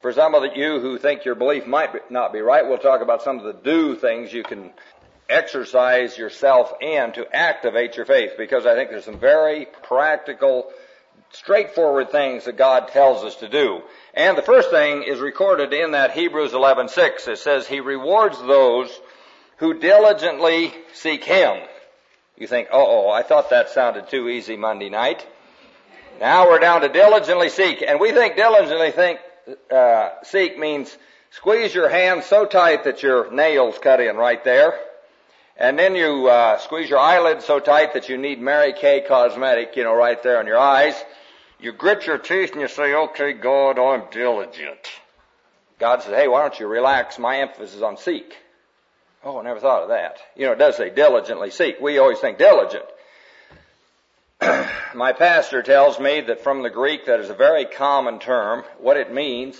For some of you who think your belief might not be right, we'll talk about some of the do things you can exercise yourself in to activate your faith, because I think there's some very practical, straightforward things that God tells us to do. And the first thing is recorded in that Hebrews 11:6. It says, He rewards those who diligently seek Him. You think, I thought that sounded too easy Monday night. Now we're down to diligently seek. And we think seek means squeeze your hand so tight that your nails cut in right there. And then you squeeze your eyelids so tight that you need Mary Kay cosmetic, right there on your eyes. You grit your teeth and you say, okay, God, I'm diligent. God says, hey, why don't you relax? My emphasis is on seek. Oh, I never thought of that. It does say diligently seek. We always think diligent. My pastor tells me that from the Greek, that is a very common term. What it means,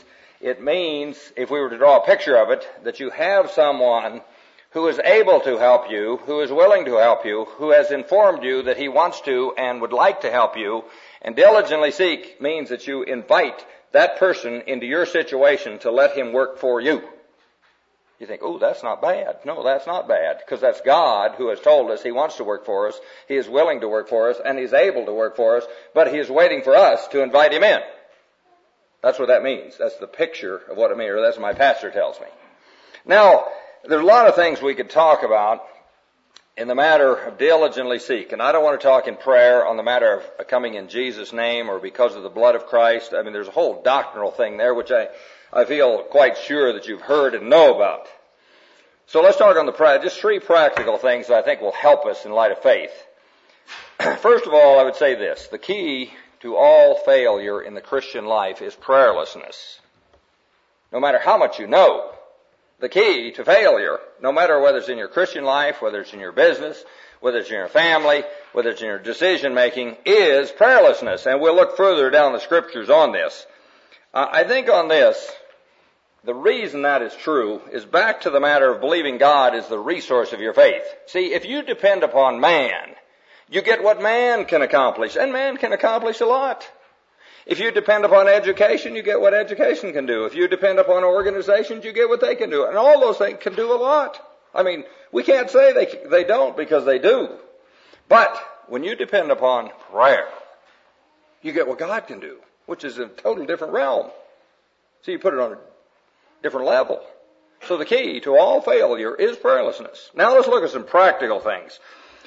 if we were to draw a picture of it, that you have someone who is able to help you, who is willing to help you, who has informed you that he wants to and would like to help you. And diligently seek means that you invite that person into your situation to let him work for you. You think, that's not bad. No, that's not bad, because that's God who has told us He wants to work for us, He is willing to work for us, and He's able to work for us, but He is waiting for us to invite Him in. That's what that means. That's the picture of what it means, or that's what my pastor tells me. Now, there's a lot of things we could talk about in the matter of diligently seek, and I don't want to talk in prayer on the matter of coming in Jesus' name or because of the blood of Christ. I mean, there's a whole doctrinal thing there which I feel quite sure that you've heard and know about. So let's talk on the prayer. Just 3 practical things that I think will help us in light of faith. First of all, I would say this. The key to all failure in the Christian life is prayerlessness. No matter how much you know, the key to failure, no matter whether it's in your Christian life, whether it's in your business, whether it's in your family, whether it's in your decision making, is prayerlessness. And we'll look further down the scriptures on this. I think on this, the reason that is true is back to the matter of believing God is the resource of your faith. See, if you depend upon man, you get what man can accomplish, and man can accomplish a lot. If you depend upon education, you get what education can do. If you depend upon organizations, you get what they can do. And all those things can do a lot. I mean, we can't say they don't, because they do. But when you depend upon prayer, you get what God can do, which is a totally different realm. So you put it on a different level. So the key to all failure is prayerlessness. Now let's look at some practical things.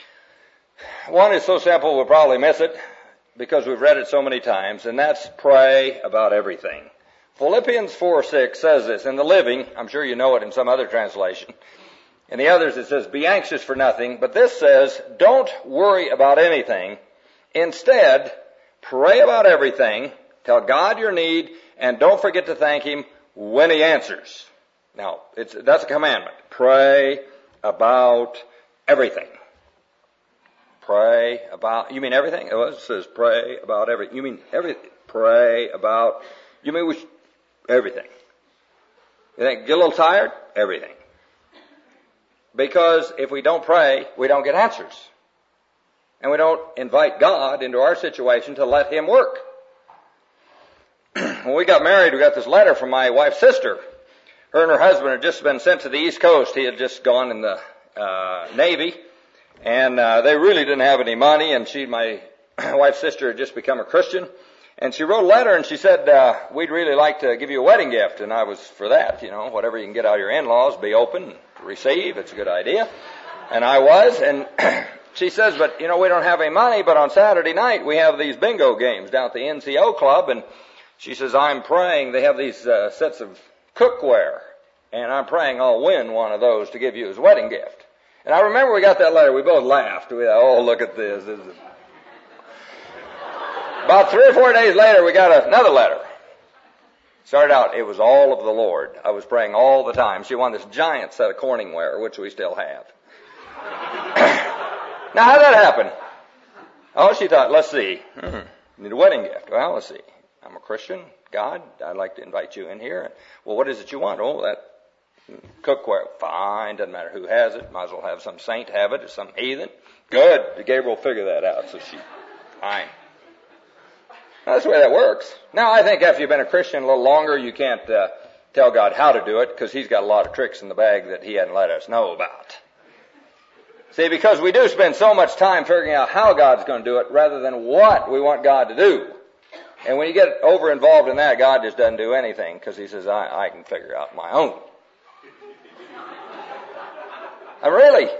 One is so simple we'll probably miss it because we've read it so many times, and that's pray about everything. Philippians 4:6 says this in the Living. I'm sure you know it in some other translation. In the others it says, be anxious for nothing. But this says, don't worry about anything. Instead, pray about everything. Tell God your need, and don't forget to thank Him when He answers. Now, that's a commandment. Pray about everything. Pray about, you mean everything? It says pray about everything. You mean everything? Pray about, you mean everything. You think, get a little tired? Everything. Because if we don't pray, we don't get answers. And we don't invite God into our situation to let Him work. When we got married, we got this letter from my wife's sister. Her and her husband had just been sent to the East Coast. He had just gone in the Navy. And they really didn't have any money. And my wife's sister had just become a Christian. And she wrote a letter and she said, we'd really like to give you a wedding gift. And I was for that, whatever you can get out of your in-laws, be open to receive. It's a good idea. And I was. And she says, but, we don't have any money. But on Saturday night, we have these bingo games down at the NCO club. And she says, I'm praying. They have these sets of cookware. And I'm praying I'll win one of those to give you as a wedding gift. And I remember we got that letter. We both laughed. We thought, look at this. About 3 or 4 days later, we got another letter. Started out, it was all of the Lord. I was praying all the time. She won this giant set of Corningware, which we still have. Now, how'd that happen? She thought, let's see. Need a wedding gift. Well, let's see. I'm a Christian. God, I'd like to invite you in here. Well, what is it you want? That cookware. Fine. Doesn't matter who has it. Might as well have some saint have it or some heathen. Good. Gabriel figured that out. So fine. That's the way that works. Now, I think after you've been a Christian a little longer, you can't tell God how to do it because He's got a lot of tricks in the bag that He hadn't let us know about. See, because we do spend so much time figuring out how God's going to do it rather than what we want God to do. And when you get over involved in that, God just doesn't do anything because He says, I can figure out my own. Really?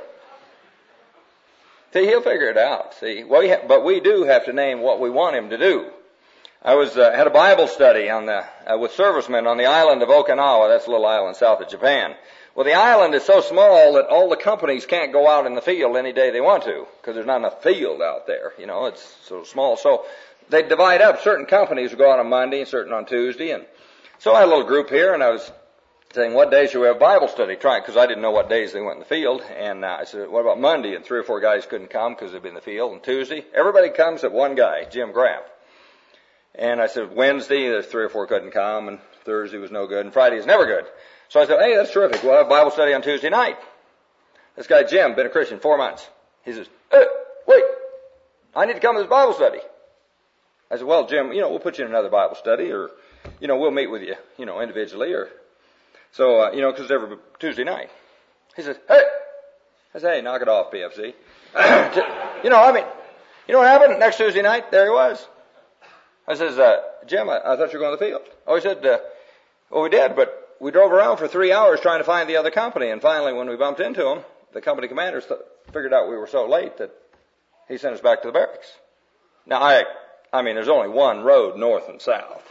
See, He'll figure it out. See, but we do have to name what we want Him to do. I had a Bible study with servicemen on the island of Okinawa. That's a little island south of Japan. Well, the island is so small that all the companies can't go out in the field any day they want to because there's not enough field out there. You know, it's so small. So they divide up. Certain companies will go out on Monday and certain on Tuesday. And so I had a little group here, and I was saying, what days should we have Bible study? Because I didn't know what days they went in the field. And I said, what about Monday? And 3 or 4 guys couldn't come because they'd be in the field. And Tuesday, everybody comes except one guy, Jim Graff. And I said, Wednesday, there's 3 or 4 couldn't come, and Thursday was no good, and Friday is never good. So I said, hey, that's terrific. We'll have Bible study on Tuesday night. This guy, Jim, been a Christian 4 months. He says, wait, I need to come to this Bible study. I said, well, Jim, we'll put you in another Bible study, or, we'll meet with you, individually, or, so, because it's every Tuesday night. He says, hey. I said, hey, knock it off, PFC. You know what happened? Next Tuesday night, there he was. I says, Jim, I thought you were going to the field. Oh, he said, well, we did, but we drove around for 3 hours trying to find the other company, and finally, when we bumped into him, the company commander figured out we were so late that he sent us back to the barracks. Now, I mean, there's only one road north and south.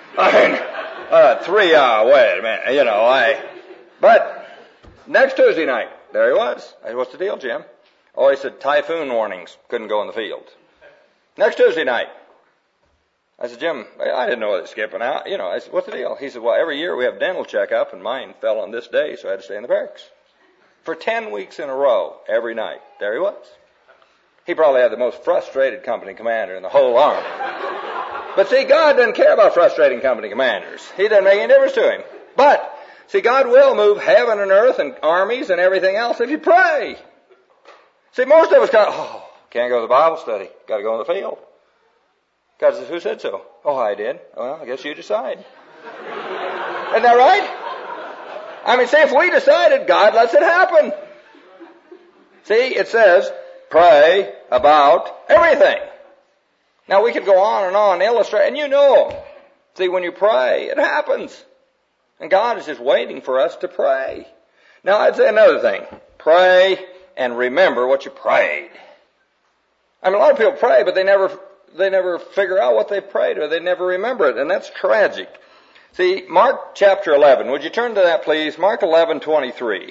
3 hour, wait a minute, but next Tuesday night, there he was. I said, what's the deal, Jim? Oh, he said, typhoon warnings, couldn't go in the field. Next Tuesday night, I said, Jim, I didn't know they were skipping out. I said, what's the deal? He said, well, every year we have dental checkup, and mine fell on this day, so I had to stay in the barracks. For 10 weeks in a row, every night. There he was. He probably had the most frustrated company commander in the whole army. But see, God doesn't care about frustrating company commanders. He doesn't make any difference to Him. But, see, God will move heaven and earth and armies and everything else if you pray. See, most of us can't go to the Bible study. Got to go in the field. God says, who said so? Oh, I did. Well, I guess you decide. Isn't that right? I mean, see, if we decided, God lets it happen. See, it says, pray about everything. Now, we could go on and on, illustrate, and see, when you pray, it happens. And God is just waiting for us to pray. Now, I'd say another thing. Pray and remember what you prayed. I mean, a lot of people pray, but they never figure out what they've prayed, or they never remember it, and that's tragic. See, Mark chapter 11. Would you turn to that, please? Mark 11:23.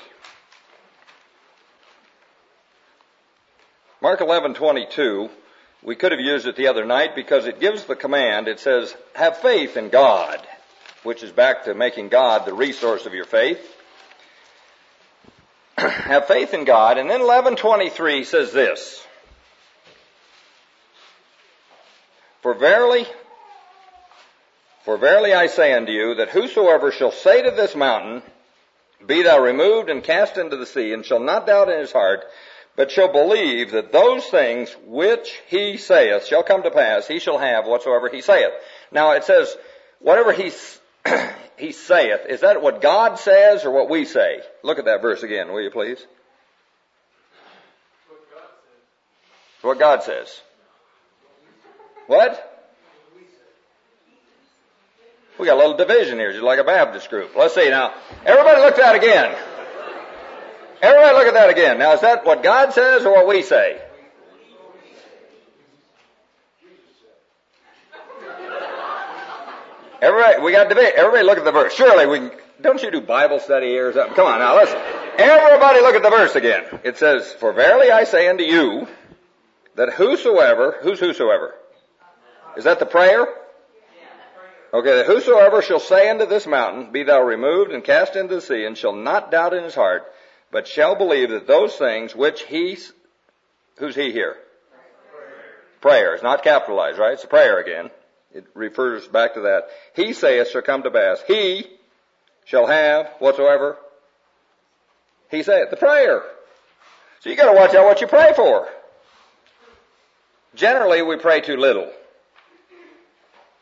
Mark 11:22. We could have used it the other night because it gives the command. It says, have faith in God, which is back to making God the resource of your faith. Have faith in God. And then 11:23 says this. For verily I say unto you, that whosoever shall say to this mountain, be thou removed and cast into the sea, and shall not doubt in his heart, but shall believe that those things which he saith shall come to pass, he shall have whatsoever he saith. Now it says, whatever he saith, is that what God says or what we say? Look at that verse again, will you please? What God says. What? We got a little division here, just like a Baptist group. Let's see now. Everybody look at that again. Everybody look at that again. Now, is that what God says or what we say? Everybody, we got debate. Everybody look at the verse. Surely we can, don't you do Bible study here or something? Come on now, listen. Everybody look at the verse again. It says, for verily I say unto you, that whosoever, who's whosoever? Is that the prayer? Okay, that whosoever shall say unto this mountain, be thou removed and cast into the sea, and shall not doubt in his heart, but shall believe that those things which who's he here? Prayer. It's not capitalized, right? It's a prayer again. It refers back to that. He saith shall come to pass. He shall have whatsoever he saith. The prayer. So you got to watch out what you pray for. Generally, we pray too little.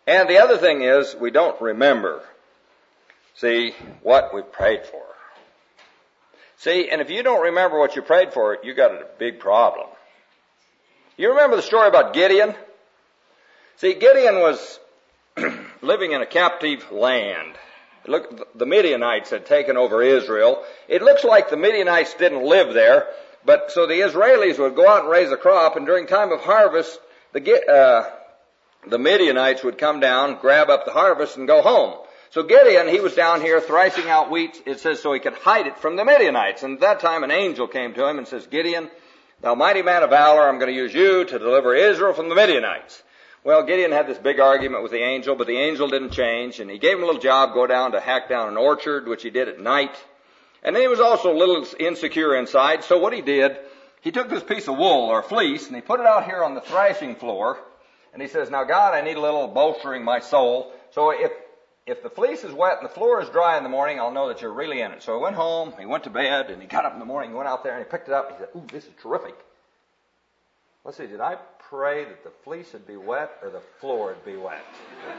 And the other thing is, we don't remember, see, what we prayed for. See, and if you don't remember what you prayed for, you got a big problem. You remember the story about Gideon? See, Gideon was living in a captive land. Look, the Midianites had taken over Israel. It looks like the Midianites didn't live there, but so the Israelis would go out and raise a crop, and during time of harvest, the Midianites would come down, grab up the harvest, and go home. So Gideon, he was down here threshing out wheat, it says, so he could hide it from the Midianites. And at that time an angel came to him and says, Gideon, thou mighty man of valor, I'm going to use you to deliver Israel from the Midianites. Well, Gideon had this big argument with the angel, but the angel didn't change, and he gave him a little job, go down to hack down an orchard, which he did at night. And then he was also a little insecure inside, so what he did, he took this piece of wool or fleece, and he put it out here on the threshing floor, and he says, now God, I need a little bolstering my soul, so if the fleece is wet and the floor is dry in the morning, I'll know that you're really in it. So he went home, he went to bed, and he got up in the morning, he went out there and he picked it up, and he said, ooh, this is terrific. Let's see, did I pray that the fleece would be wet or the floor would be wet?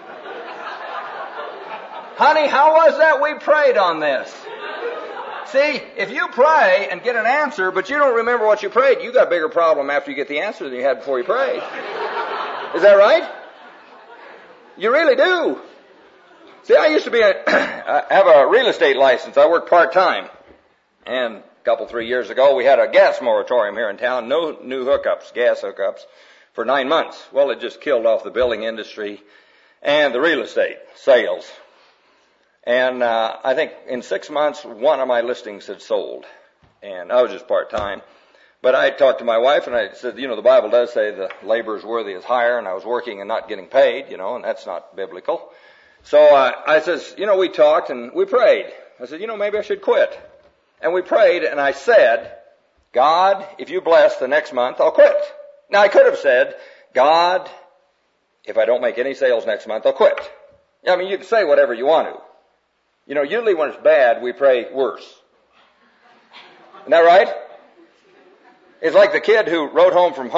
Honey, how was that we prayed on this? See, if you pray and get an answer, but you don't remember what you prayed, you got a bigger problem after you get the answer than you had before you prayed. Is that right? You really do. See, I used to have a real estate license. I worked part-time. And a 3 years ago, we had a gas moratorium here in town. No new hookups, gas hookups, for 9 months. Well, it just killed off the building industry and the real estate sales. And I think in 6 months, one of my listings had sold. And I was just part-time. But I talked to my wife and I said, the Bible does say the labor is worthy is hire, and I was working and not getting paid, and that's not biblical. So I says, we talked and we prayed. I said, maybe I should quit. And we prayed, and I said, God, if you bless the next month, I'll quit. Now, I could have said, God, if I don't make any sales next month, I'll quit. I mean, you can say whatever you want to. Usually when it's bad, we pray worse. Isn't that right? It's like the kid who wrote home from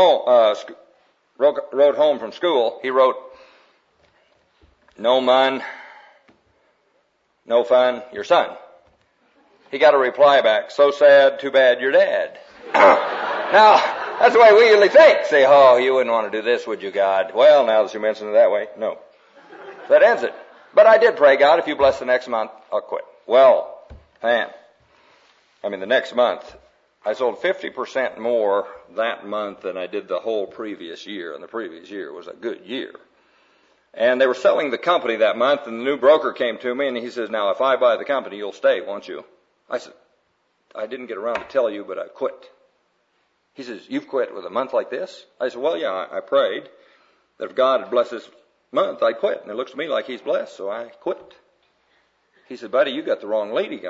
school. He wrote, no mun, no fun, your son. He got a reply back, so sad, too bad, you're dead. Now, that's the way we usually think. Say, oh, you wouldn't want to do this, would you, God? Well, now that you mention it that way, no. So that ends it. But I did pray, God, if you bless the next month, I'll quit. Well, the next month, I sold 50% more that month than I did the whole previous year, and the previous year was a good year. And they were selling the company that month, and the new broker came to me, and he says, now, if I buy the company, you'll stay, won't you? I said, I didn't get around to tell you, but I quit. He says, you've quit with a month like this? I said, well, yeah, I prayed that if God had blessed this month, I'd quit. And it looks to me like he's blessed, so I quit. He said, buddy, you got the wrong leading.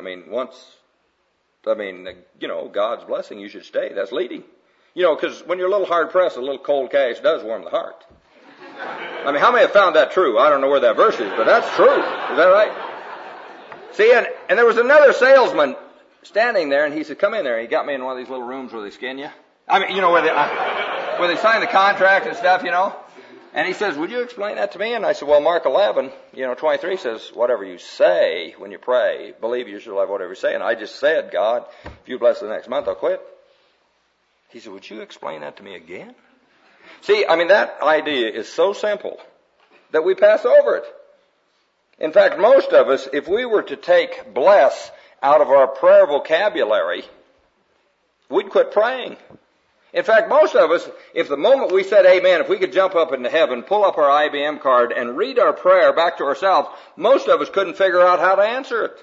God's blessing, you should stay. That's leading. Because when you're a little hard pressed, a little cold cash does warm the heart. How many have found that true? I don't know where that verse is, but that's true. Is that right? See, and there was another salesman standing there, and he said, come in there. He got me in one of these little rooms where they skin you. Where they sign the contract and stuff, And he says, would you explain that to me? And I said, well, Mark 11, 23 says, whatever you say when you pray, believe you shall have whatever you say. And I just said, God, if you bless the next month, I'll quit. He said, would you explain that to me again? See, that idea is so simple that we pass over it. In fact, most of us, if we were to take bless out of our prayer vocabulary, we'd quit praying. In fact, most of us, if the moment we said amen, if we could jump up into heaven, pull up our IBM card, and read our prayer back to ourselves, most of us couldn't figure out how to answer it.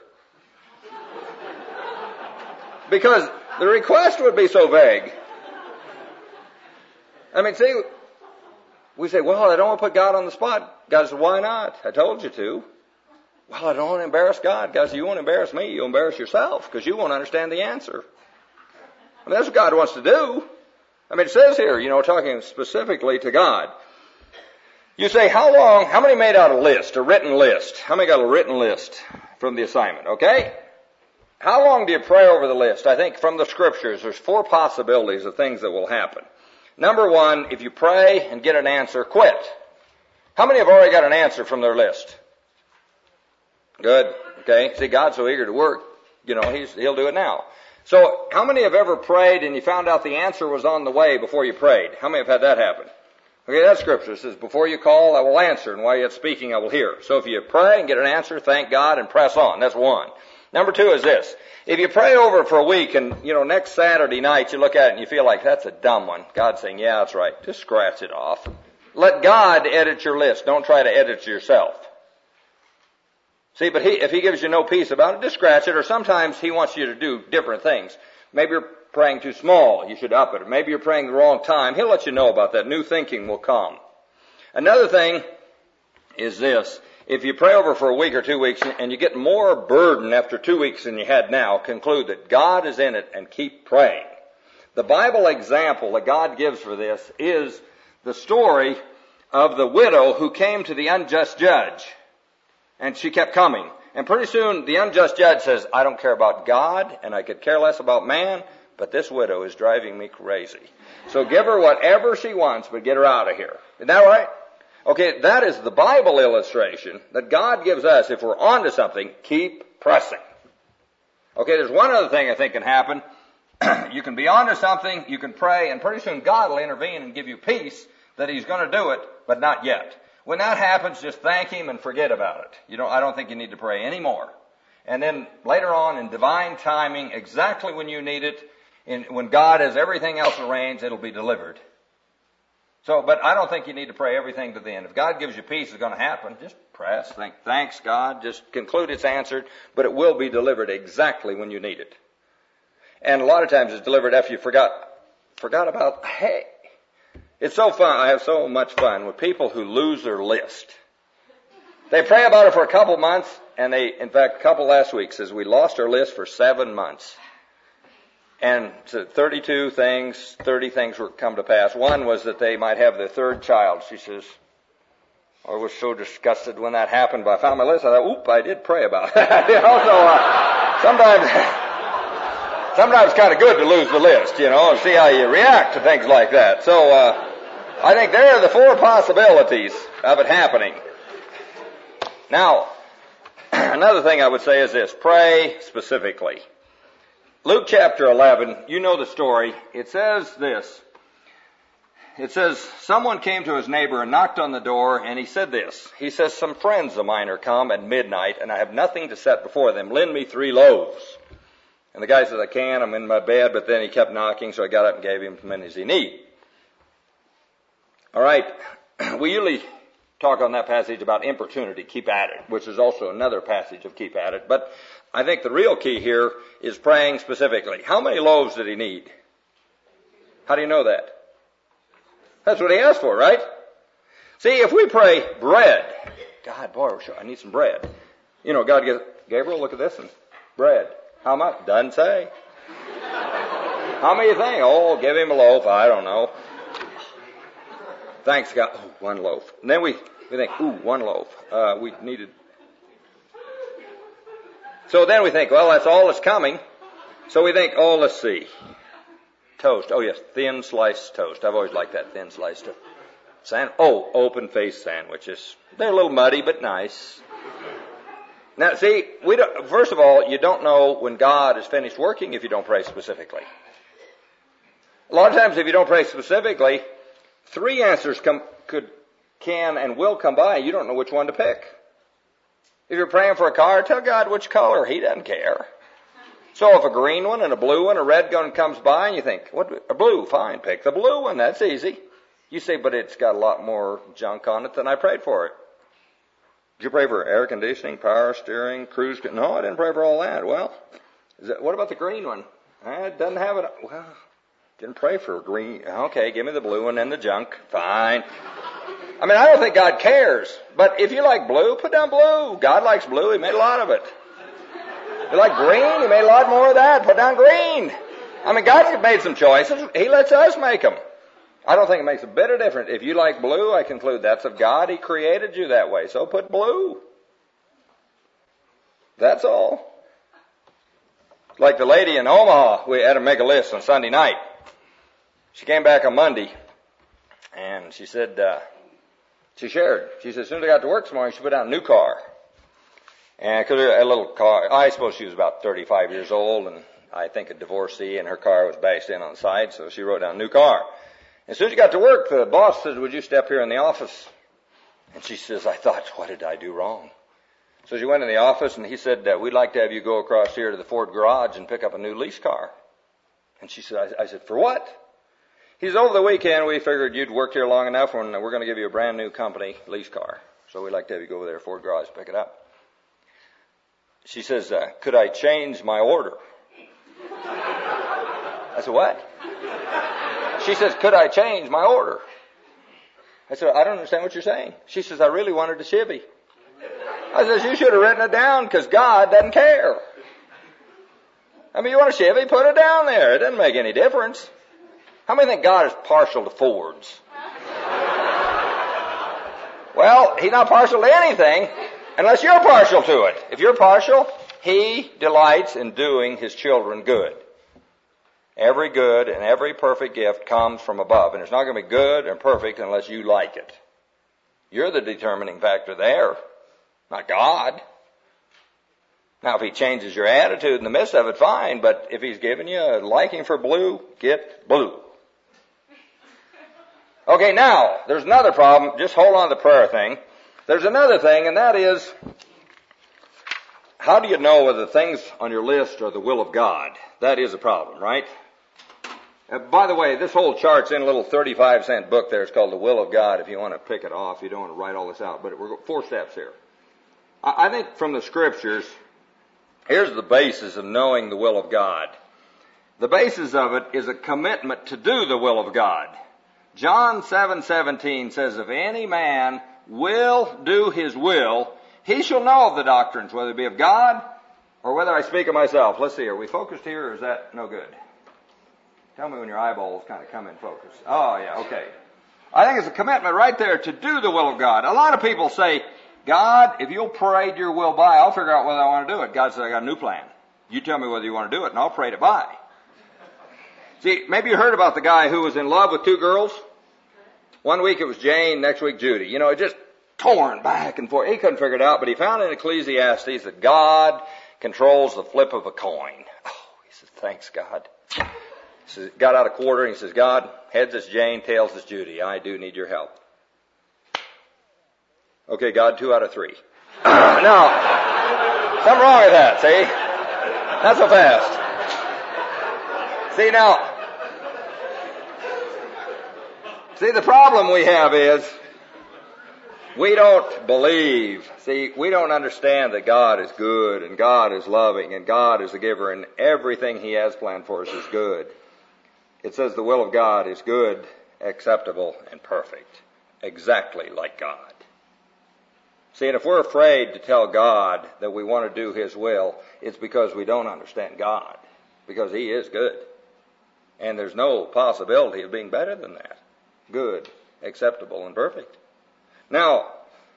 Because the request would be so vague. We say, well, I don't want to put God on the spot. God said, why not? I told you to. Well, I don't want to embarrass God. God said, you won't embarrass me, you'll embarrass yourself, because you won't understand the answer. That's what God wants to do. It says here, talking specifically to God. You say, how many made out a list, a written list? How many got a written list from the assignment, okay? How long do you pray over the list? I think from the scriptures, there's 4 possibilities of things that will happen. Number 1, if you pray and get an answer, quit. How many have already got an answer from their list? Good. Okay. See, God's so eager to work, He'll do it now. So, how many have ever prayed and you found out the answer was on the way before you prayed? How many have had that happen? Okay, that's scripture. It says, before you call, I will answer, and while you're speaking, I will hear. So if you pray and get an answer, thank God and press on. That's one. Number two is this. If you pray over it for a week and, next Saturday night you look at it and you feel like that's a dumb one, God's saying, yeah, that's right. Just scratch it off. Let God edit your list. Don't try to edit it yourself. See, but if He gives you no peace about it, just scratch it. Or sometimes He wants you to do different things. Maybe you're praying too small. You should up it. Or maybe you're praying the wrong time. He'll let you know about that. New thinking will come. Another thing is this. If you pray over for a week or 2 weeks and you get more burden after 2 weeks than you had now, conclude that God is in it and keep praying. The Bible example that God gives for this is the story of the widow who came to the unjust judge. And she kept coming. And pretty soon the unjust judge says, I don't care about God and I could care less about man, but this widow is driving me crazy. So give her whatever she wants, but get her out of here. Isn't that right? Okay, that is the Bible illustration that God gives us. If we're onto something, keep pressing. Okay, there's one other thing I think can happen. You can be onto something, you can pray, and pretty soon God will intervene and give you peace that He's going to do it, but not yet. When that happens, just thank Him and forget about it. I don't think you need to pray anymore. And then later on, in divine timing, exactly when you need it, when God has everything else arranged, it'll be delivered. But I don't think you need to pray everything to the end. If God gives you peace, it's going to happen. Just press, think, thanks God, just conclude it's answered, but it will be delivered exactly when you need it. And a lot of times it's delivered after you forgot about, hey, it's so fun. I have so much fun with people who lose their list. They pray about it for a couple months, and in fact, a couple last week says we lost our list for 7 months. And so 30 things were come to pass. One was that they might have their third child. She says, I was so disgusted when that happened, but I found my list. I thought, I did pray about it. Sometimes it's kind of good to lose the list, and see how you react to things like that. So, I think there are the 4 possibilities of it happening. Now, another thing I would say is this. Pray specifically. Luke chapter 11, you know the story. It says this. It says, someone came to his neighbor and knocked on the door, and he said this. He says, some friends of mine are come at midnight, and I have nothing to set before them. Lend me 3 loaves. And the guy said, I can't, I'm in my bed, but then he kept knocking, so I got up and gave him as many as he needed. All right, we usually talk on that passage about importunity, keep at it, which is also another passage of keep at it. But I think the real key here is praying specifically. How many loaves did he need? How do you know that? That's what he asked for, right? See, if we pray bread, God, boy, I need some bread. God gives, Gabriel, look at this one, bread. How much? Doesn't say. How many you think? Oh, give him a loaf. I don't know. Thanks, God. Oh, 1 loaf. And then we think, 1 loaf. We needed. So then we think, well, that's all that's coming. So we think, let's see. Toast. Oh, yes, thin sliced toast. I've always liked that thin sliced toast. Open faced sandwiches. They're a little muddy, but nice. Now, see, first of all, you don't know when God is finished working if you don't pray specifically. A lot of times if you don't pray specifically, 3 answers can and will come by. You don't know which one to pick. If you're praying for a car, tell God which color. He doesn't care. So if a green one and a blue one, a red one comes by and you think, a blue, fine, pick the blue one. That's easy. You say, but it's got a lot more junk on it than I prayed for it. Did you pray for air conditioning, power steering, cruise? No, I didn't pray for all that. Well, what about the green one? It doesn't have it. Well, didn't pray for green. Okay, give me the blue one and the junk. Fine. I don't think God cares. But if you like blue, put down blue. God likes blue. He made a lot of it. If you like green, He made a lot more of that. Put down green. God made some choices. He lets us make them. I don't think it makes a bit of difference. If you like blue, I conclude that's of God. He created you that way. So put blue. That's all. Like the lady in Omaha, we had to make a list on Sunday night. She came back on Monday, and she said, She shared. She said, as soon as I got to work this morning, she put down a new car. And cause a little car, I suppose she was about 35 years old, and I think a divorcee, and her car was bashed in on the side, so she wrote down a new car. As soon as she got to work, the boss said, would you step here in the office? And she says, I thought, what did I do wrong? So she went in the office, and he said, we'd like to have you go across here to the Ford garage and pick up a new lease car. And she said, I said, for what? He said, over the weekend, we figured you'd worked here long enough, and we're going to give you a brand new company lease car. So we'd like to have you go over there to Ford garage and pick it up. She says, could I change my order? I said, what? She says, could I change my order? I said, I don't understand what you're saying. She says, I really wanted a Chevy. I says, you should have written it down because God doesn't care. I mean, you want a Chevy, put it down there. It doesn't make any difference. How many think God is partial to Fords? Well, He's not partial to anything unless you're partial to it. If you're partial, He delights in doing His children good. Every good and every perfect gift comes from above, and it's not going to be good and perfect unless you like it. You're the determining factor there, not God. Now, if He changes your attitude in the midst of it, fine, but if He's given you a liking for blue, get blue. Okay, now, there's another problem. Just hold on to the prayer thing. There's another thing, and that is, how do you know whether the things on your list are the will of God? That is a problem, right? By the way, this whole chart's in a little 35-cent book there. It's called The Will of God, if you want to pick it off. You don't want to write all this out. But we're 4 steps here. I think from the Scriptures, here's the basis of knowing the will of God. The basis of it is a commitment to do the will of God. John 7:17 says, if any man will do his will, he shall know of the doctrines, whether it be of God or whether I speak of myself. Let's see, are we focused here or is that no good? Tell me when your eyeballs kind of come in focus. Oh, yeah, okay. I think it's a commitment right there to do the will of God. A lot of people say, God, if you'll parade your will by, I'll figure out whether I want to do it. God says, I got a new plan. You tell me whether you want to do it, and I'll parade it by. See, maybe you heard about the guy who was in love with 2 girls. One week it was Jane, next week Judy. You know, it just torn back and forth. He couldn't figure it out, but he found in Ecclesiastes that God controls the flip of a coin. Oh, he says, thanks, God. He says, got out a quarter, and he says, God, heads is Jane, tails is Judy. I do need your help. Okay, God, 2 out of 3. Now, something wrong with that, see? Not so fast. See, the problem we have is we don't believe. See, we don't understand that God is good and God is loving and God is the giver and everything He has planned for us is good. It says the will of God is good, acceptable, and perfect. Exactly like God. See, and if we're afraid to tell God that we want to do His will, it's because we don't understand God. Because He is good. And there's no possibility of being better than that. Good, acceptable, and perfect. Now,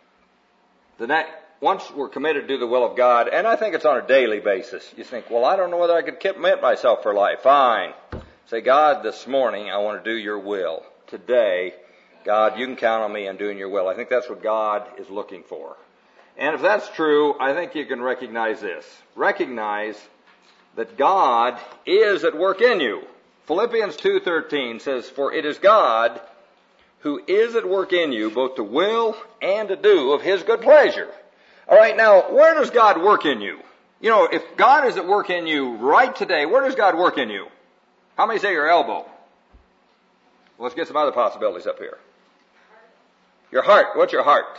once we're committed to do the will of God, and I think it's on a daily basis, you think, well, I don't know whether I could commit myself for life. Fine. Say, God, this morning I want to do your will. Today, God, you can count on me on doing your will. I think that's what God is looking for. And if that's true, I think you can recognize this. Recognize that God is at work in you. Philippians 2:13 says, for it is God who is at work in you, both to will and to do of His good pleasure. All right, now, where does God work in you? You know, if God is at work in you right today, where does God work in you? How many say your elbow? Well, let's get some other possibilities up here. Your heart. What's your heart?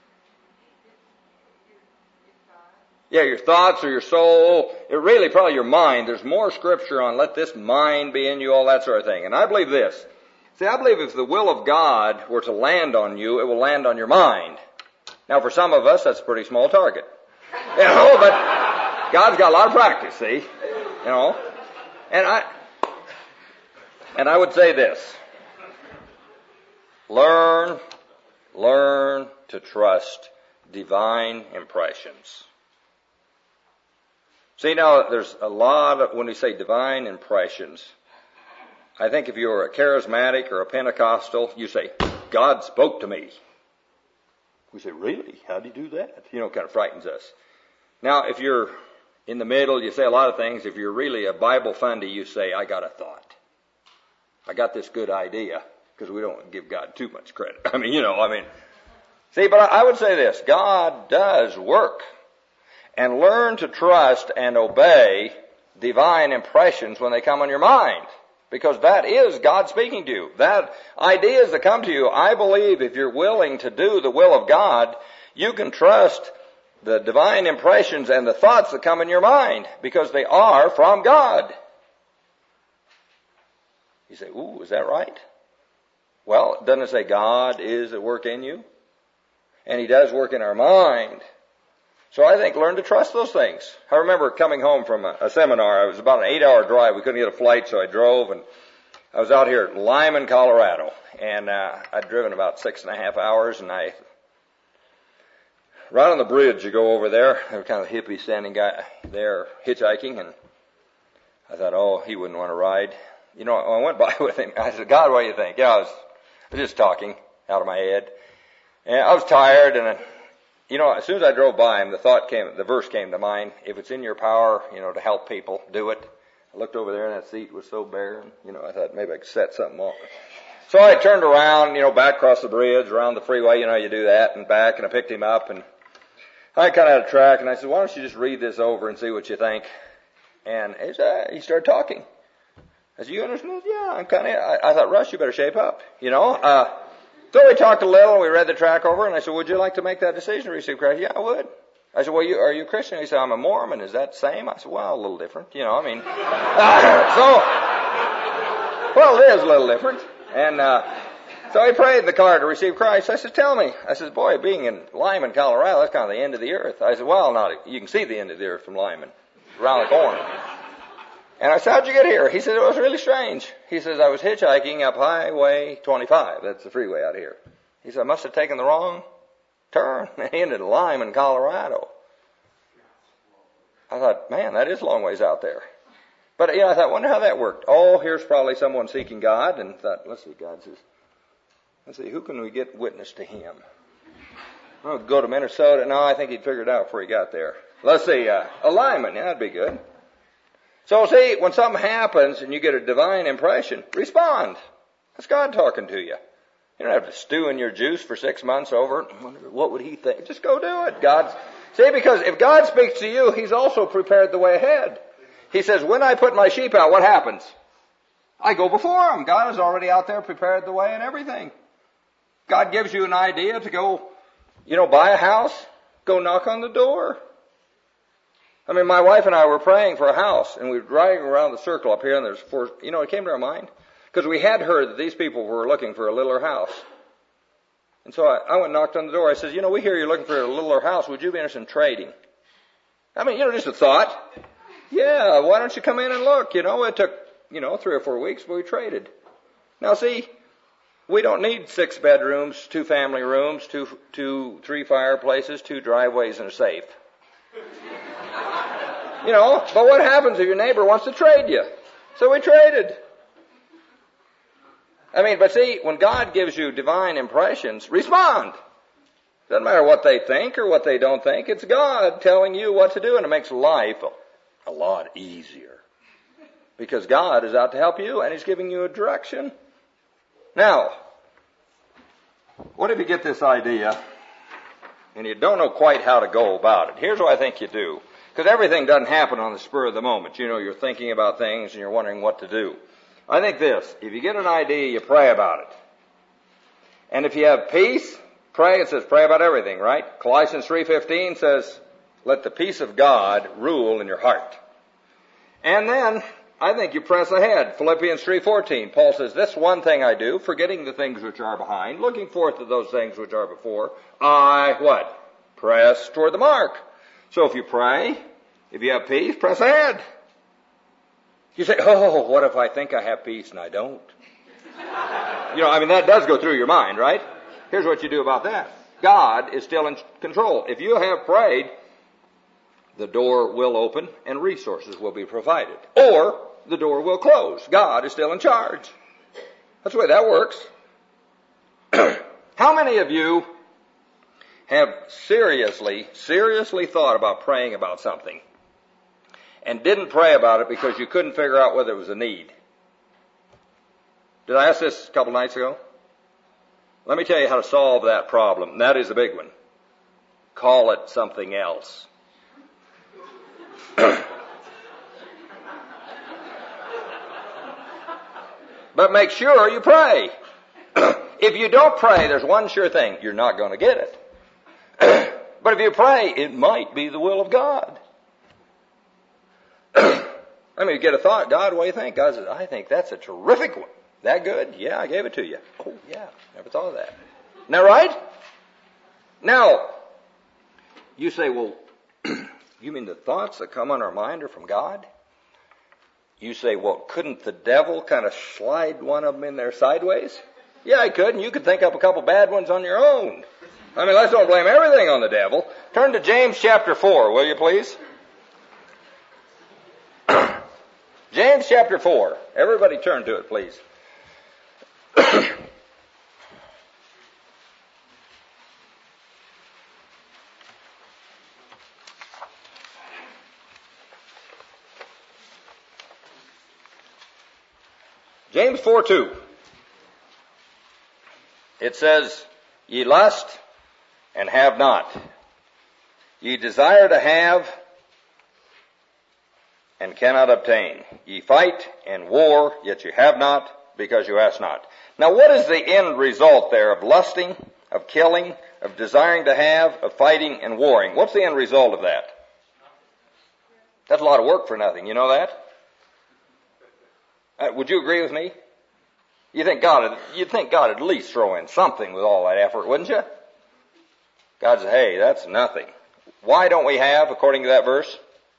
Yeah, your thoughts or your soul. It really probably your mind. There's more scripture on let this mind be in you, all that sort of thing. And I believe this. See, I believe if the will of God were to land on you, it will land on your mind. Now, for some of us, that's a pretty small target. You know, but God's got a lot of practice, see? You know? And I would say this. Learn to trust divine impressions. See, now, there's a lot of, when we say divine impressions, I think if you're a charismatic or a Pentecostal, you say, God spoke to me. We say, really? How do you do that? You know, it kind of frightens us. Now, if you're in the middle, you say a lot of things. If you're really a Bible fundy, you say, I got a thought. I got this good idea, because we don't give God too much credit. See, but I would say this. God does work. And learn to trust and obey divine impressions when they come on your mind. Because that is God speaking to you. That ideas that come to you, I believe if you're willing to do the will of God, you can trust the divine impressions and the thoughts that come in your mind, because they are from God. You say, ooh, is that right? Well, doesn't it say God is at work in you? And He does work in our mind. So I think learn to trust those things. I remember coming home from a seminar. It was about an 8-hour drive. We couldn't get a flight, so I drove, and I was out here at Lyman, Colorado. And I'd driven about 6.5 hours, and right on the bridge, you go over there. There was kind of a hippie standing guy there hitchhiking, and I thought, oh, he wouldn't want to ride. You know, I went by with him. I said, God, what do you think? I was just talking out of my head. And I was tired, and you know, as soon as I drove by him, the verse came to mind. If it's in your power, you know, to help people, do it. I looked over there and that seat was so bare, and, you know, I thought maybe I could set something off. So I turned around, you know, back across the bridge, around the freeway, you know, you do that, and back, and I picked him up, and I kind of had a track, and I said, why don't you just read this over and see what you think? And he started talking. I said, you understand? Yeah, I thought, Russ, you better shape up, you know. So we talked a little, and we read the track over, and I said, would you like to make that decision to receive Christ? Yeah, I would. I said, well, are you a Christian? He said, I'm a Mormon. Is that the same? I said, well, a little different, you know, well, it is a little different. And so he prayed the card to receive Christ. I said, tell me. I said, boy, being in Lyman, Colorado, that's kind of the end of the earth. I said, well, you can see the end of the earth from Lyman, around the corner. And I said, how'd you get here? He said, it was really strange. He says, I was hitchhiking up Highway 25. That's the freeway out here. He said, I must have taken the wrong turn. And he ended in Lyman, Colorado. I thought, man, that is a long ways out there. But, you know, I thought, wonder how that worked. Oh, here's probably someone seeking God. And thought, let's see, God says, let's see, who can we get witness to Him? Well, go to Minnesota. No, I think he'd figured it out before he got there. Let's see, a Lyman. Yeah, that'd be good. So see, when something happens and you get a divine impression, respond. That's God talking to you. You don't have to stew in your juice for 6 months over it. What would He think? Just go do it. See, because if God speaks to you, He's also prepared the way ahead. He says, when I put my sheep out, what happens? I go before Him. God is already out there, prepared the way and everything. God gives you an idea to go, you know, buy a house, go knock on the door. I mean, my wife and I were praying for a house, and we were driving around the circle up here, and there's 4, you know, it came to our mind, because we had heard that these people were looking for a littler house. And so I went and knocked on the door. I said, you know, we hear you're looking for a littler house. Would you be interested in trading? I mean, you know, just a thought. Yeah, why don't you come in and look? You know, it took, you know, 3 or 4 weeks, but we traded. Now, see, we don't need 6 bedrooms, 2 family rooms, 3 fireplaces, 2 driveways, and a safe. You know, but what happens if your neighbor wants to trade you? So we traded. I mean, but see, when God gives you divine impressions, respond. Doesn't matter what they think or what they don't think. It's God telling you what to do, and it makes life a lot easier. Because God is out to help you, and He's giving you a direction. Now, what if you get this idea, and you don't know quite how to go about it? Here's what I think you do. Because everything doesn't happen on the spur of the moment. You know, you're thinking about things and you're wondering what to do. I think this, if you get an idea, you pray about it. And if you have peace, pray. It says pray about everything, right? Colossians 3:15 says, let the peace of God rule in your heart. And then, I think you press ahead. Philippians 3:14, Paul says, this one thing I do, forgetting the things which are behind, looking forth to those things which are before, I, what? Press toward the mark. So if you pray, if you have peace, press ahead. You say, oh, what if I think I have peace and I don't? You know, I mean, that does go through your mind, right? Here's what you do about that. God is still in control. If you have prayed, the door will open and resources will be provided. Or the door will close. God is still in charge. That's the way that works. How many of you have seriously thought about praying about something and didn't pray about it because you couldn't figure out whether it was a need? Did I ask this a couple nights ago? Let me tell you how to solve that problem. That is a big one. Call it something else. But make sure you pray. If you don't pray, there's one sure thing. You're not going to get it. But if you pray, it might be the will of God. I mean, you get a thought, God, what do you think? God says, I think that's a terrific one. That good? Yeah, I gave it to you. Oh, yeah, never thought of that. Isn't that right? Now, you say, well, you mean the thoughts that come on our mind are from God? You say, well, couldn't the devil kind of slide one of them in there sideways? Yeah, he could, and you could think up a couple bad ones on your own. I mean, let's don't blame everything on the devil. Turn to James chapter 4, will you please? James chapter 4. Everybody turn to it, please. James 4:2. It says, ye lust and have not. Ye desire to have and cannot obtain. Ye fight and war, yet you have not, because you ask not. Now what is the end result there of lusting, of killing, of desiring to have, of fighting and warring? What's the end result of that? That's a lot of work for nothing. You know that? Would you agree with me? You'd think God at least throw in something with all that effort, wouldn't you? God says, hey, that's nothing. Why don't we have, according to that verse?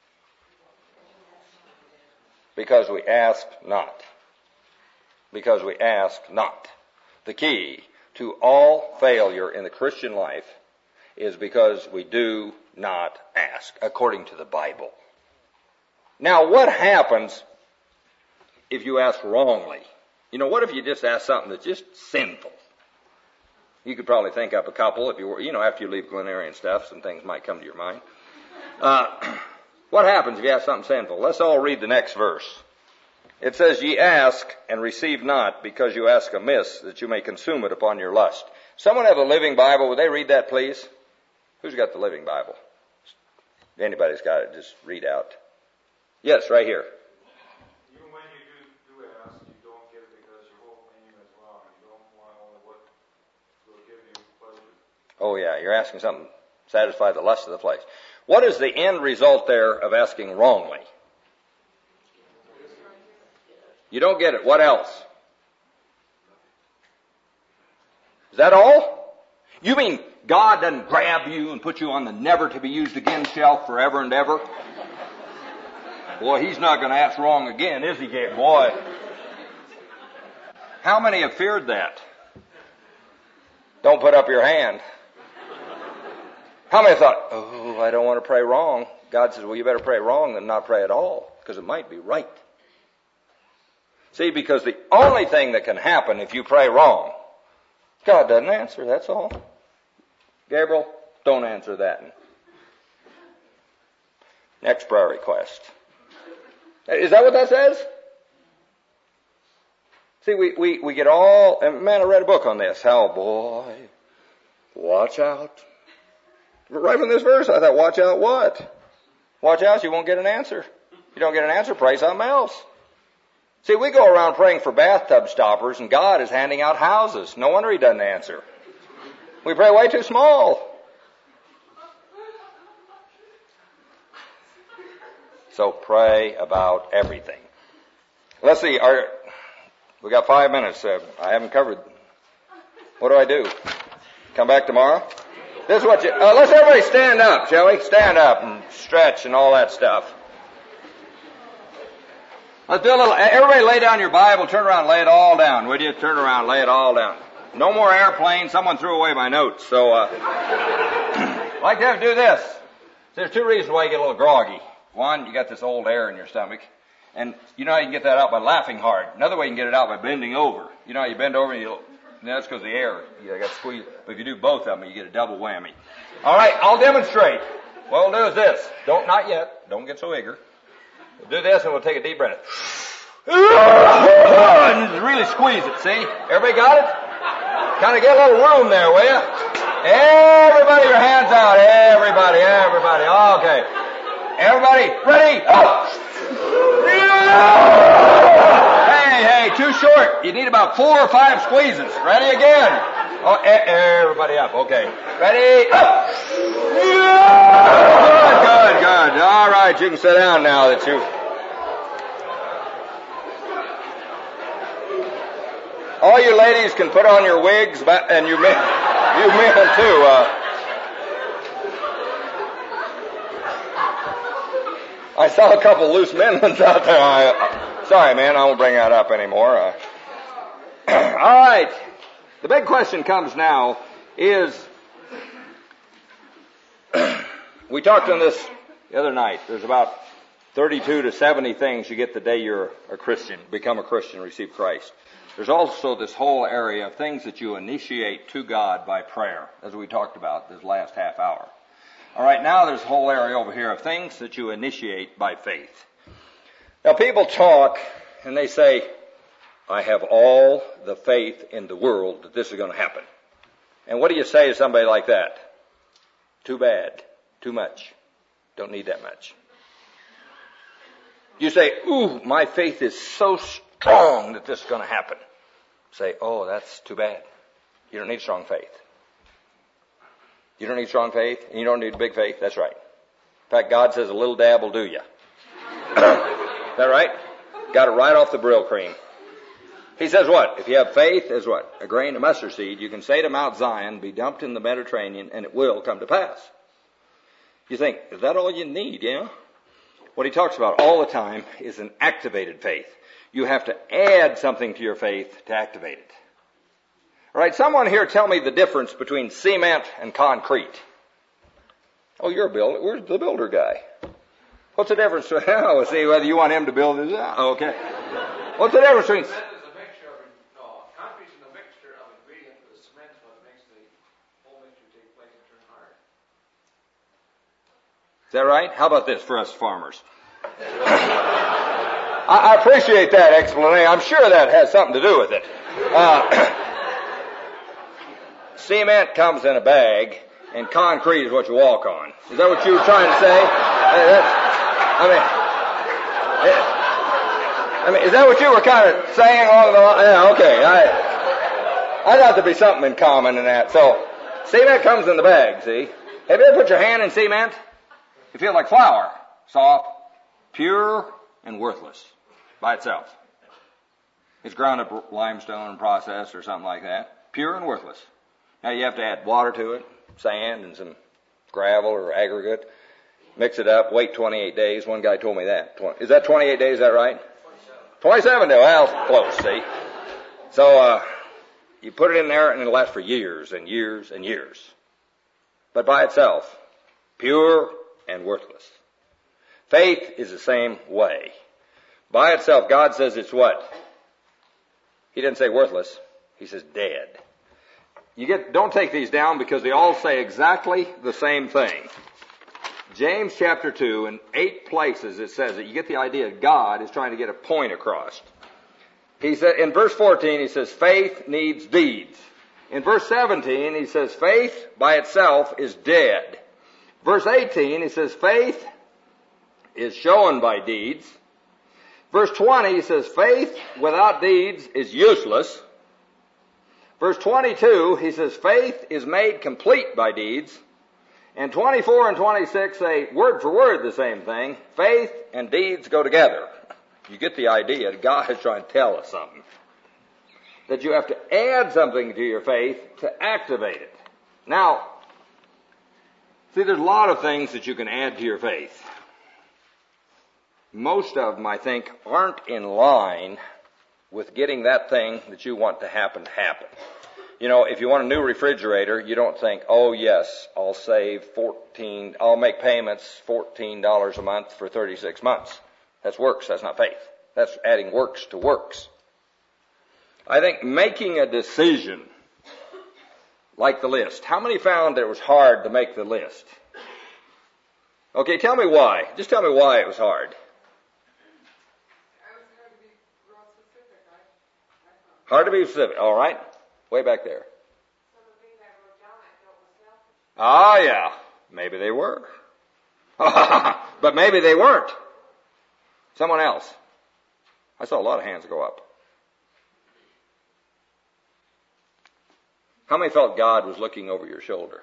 Because we ask not. Because we ask not. The key to all failure in the Christian life is because we do not ask, according to the Bible. Now, what happens if you ask wrongly? You know, what if you just ask something that's just sinful? You could probably think up a couple if you were, after you leave Glenary and stuff, some things might come to your mind. What happens if you ask something sinful? Let's all read the next verse. It says, ye ask and receive not, because you ask amiss, that you may consume it upon your lust. Someone have a Living Bible? Would they read that, please? Who's got the Living Bible? If anybody's got it, just read out. Yes, right here. Even when you do ask, you don't get it because your whole aim is wrong. You don't want only what will give you pleasure. Oh yeah, you're asking something to satisfy the lust of the flesh. What is the end result there of asking wrongly? You don't get it. What else? Is that all? You mean God doesn't grab you and put you on the never to be used again shelf forever and ever? Boy, he's not going to ask wrong again, is he, Gabe? Boy. How many have feared that? Don't put up your hand. How many thought, oh, I don't want to pray wrong? God says, well, you better pray wrong than not pray at all, because it might be right. See, because the only thing that can happen if you pray wrong, God doesn't answer, that's all. Gabriel, don't answer that. Next prayer request. Is that what that says? See, we get all, and man, I read a book on this. How, boy, watch out. Right from this verse, I thought, watch out what? Watch out, you won't get an answer. If you don't get an answer, pray something else. See, we go around praying for bathtub stoppers, and God is handing out houses. No wonder he doesn't answer. We pray way too small. So pray about everything. Let's see, we got 5 minutes. I haven't covered. What do I do? Come back tomorrow? This is what let's everybody stand up, shall we? Stand up and stretch and all that stuff. Let's do a little, everybody lay down your Bible, turn around, lay it all down, would you? Turn around, lay it all down. No more airplanes. Someone threw away my notes, so, I'd like to have to do this. There's two reasons why you get a little groggy. One, you got this old air in your stomach, and you know how you can get that out by laughing hard. Another way you can get it out by bending over. You know how you bend over and that's because of the air. You got to squeeze. But if you do both of them, you get a double whammy. All right, I'll demonstrate. What we'll do is this. Not yet. Don't get so eager. We'll do this and we'll take a deep breath. And really squeeze it, see? Everybody got it? Kind of get a little room there, will you? Everybody, your hands out. Everybody. Okay. Everybody, ready? Up! Hey, too short. You need about 4 or 5 squeezes. Ready again? Oh, everybody up. Okay. Ready? Up! Good. All right, you can sit down now that you... All you ladies can put on your wigs, and you men too. I saw a couple loose men ones out there. Sorry, man, I won't bring that up anymore. All right. The big question comes now is, we talked on this the other night. There's about 32 to 70 things you get the day you're a Christian, become a Christian, receive Christ. There's also this whole area of things that you initiate to God by prayer, as we talked about this last half hour. All right, now there's a whole area over here of things that you initiate by faith. Now people talk and they say, I have all the faith in the world that this is going to happen. And what do you say to somebody like that? Too bad. Too much. Don't need that much. You say, ooh, my faith is so strong that this is going to happen. Say, oh, that's too bad. You don't need strong faith. You don't need strong faith, and you don't need big faith. That's right. In fact, God says a little dab will do you. Is that right? Got it right off the Brill cream. He says what? If you have faith as what? A grain of mustard seed, you can say to Mount Zion, be dumped in the Mediterranean, and it will come to pass. You think, is that all you need, yeah? What he talks about all the time is an activated faith. You have to add something to your faith to activate it. All right, someone here tell me the difference between cement and concrete. Oh, you're a builder. Where's the builder guy? What's the difference? Oh, see whether you want him to build this out. Okay. What's the difference between... Concrete's a mixture of ingredients, but the cement is what makes the whole mixture take place and turn hard. Is that right? How about this for us farmers? I appreciate that explanation. I'm sure that has something to do with it. Cement comes in a bag, and concrete is what you walk on. Is that what you were trying to say? Is that what you were kind of saying along the line? Yeah, okay. I thought there'd be something in common in that. So, cement comes in the bag, see? Have you ever put your hand in cement? You feel like flour. Soft, pure, and worthless by itself. It's ground up limestone and processed or something like that. Pure and worthless. Now you have to add water to it, sand and some gravel or aggregate. Mix it up, wait 28 days. One guy told me that. Is that 28 days, is that right? 27 days. Well, close, see. So, you put it in there and it'll last for years and years and years. But by itself, pure and worthless. Faith is the same way. By itself, God says it's what? He didn't say worthless. He says dead. Don't take these down because they all say exactly the same thing. James chapter 2, in 8 places it says that you get the idea God is trying to get a point across. He said, in verse 14, he says, faith needs deeds. In verse 17, he says, faith by itself is dead. Verse 18, he says, faith is shown by deeds. Verse 20, he says, faith without deeds is useless. Verse 22, he says, faith is made complete by deeds. And 24 and 26 say word for word the same thing. Faith and deeds go together. You get the idea. God is trying to tell us something. That you have to add something to your faith to activate it. Now, see, there's a lot of things that you can add to your faith. Most of them, I think, aren't in line with getting that thing that you want to happen. You know, if you want a new refrigerator, you don't think, oh yes, I'll make payments $14 a month for 36 months. That's works, that's not faith. That's adding works to works. I think making a decision like the list? How many found that it was hard to make the list? Okay, tell me why. Just tell me why it was hard. Hard to be specific. All right. Way back there. Ah, yeah. Maybe they were. But maybe they weren't. Someone else. I saw a lot of hands go up. How many felt God was looking over your shoulder?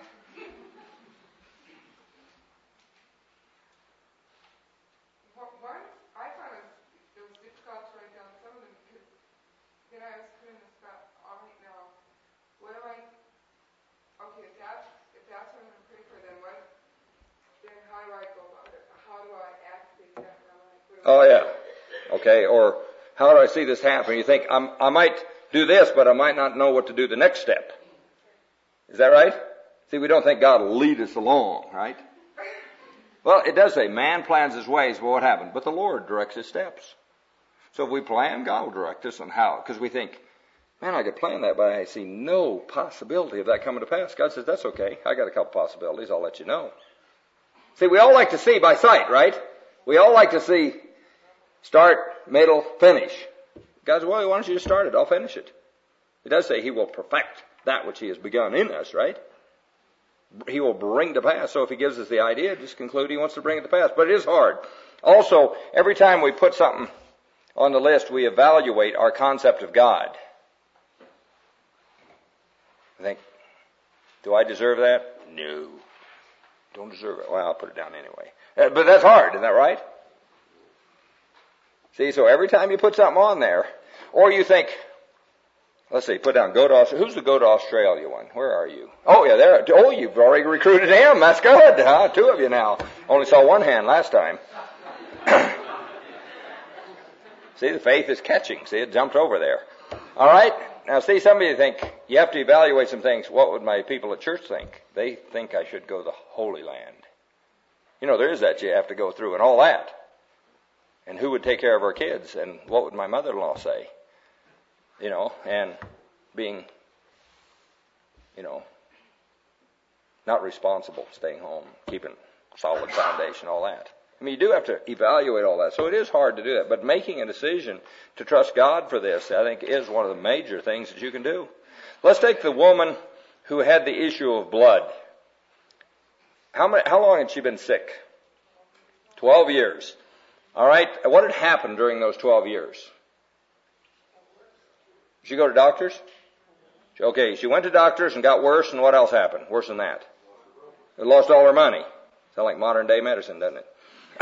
I found it was difficult to write down some of them because then I was putting this stuff, all right now, what am I, okay, if that's what I'm going to pray for, then how do I go about it? How do I activate that in my life? Oh, yeah. Okay, or how do I see this happen? You think, I might do this, but I might not know what to do the next step. Is that right? See, we don't think God will lead us along, right? Well, it does say, man plans his ways, but what happened? But the Lord directs his steps. So if we plan, God will direct us on how. Because we think, man, I could plan that, but I see no possibility of that coming to pass. God says, that's okay. I got a couple possibilities. I'll let you know. See, we all like to see by sight, right? We all like to see start, middle, finish. God says, well, why don't you just start it? I'll finish it. It does say he will perfect that which he has begun in us, right? He will bring to pass. So if he gives us the idea, just conclude he wants to bring it to pass. But it is hard. Also, every time we put something on the list, we evaluate our concept of God. I think, do I deserve that? No. Don't deserve it. Well, I'll put it down anyway. But that's hard, isn't that right? See, so every time you put something on there, or you think, let's see, put down go to Australia. Who's the go to Australia one? Where are you? Oh, yeah, there. Oh, you've already recruited him. That's good. Huh? 2 of you now. Only saw 1 hand last time. See, the faith is catching. See, it jumped over there. All right. Now, see, some of you think you have to evaluate some things. What would my people at church think? They think I should go to the Holy Land. You know, there is that you have to go through and all that. And who would take care of our kids? And what would my mother-in-law say? You know, and being, you know, not responsible, staying home, keeping solid foundation, all that. I mean, you do have to evaluate all that. So it is hard to do that. But making a decision to trust God for this, I think, is one of the major things that you can do. Let's take the woman who had the issue of blood. How long had she been sick? 12 years. All right. What had happened during those 12 years? Did she go to doctors? Okay, she went to doctors and got worse, and what else happened? Worse than that. They lost all her money. Sound like modern day medicine, doesn't it?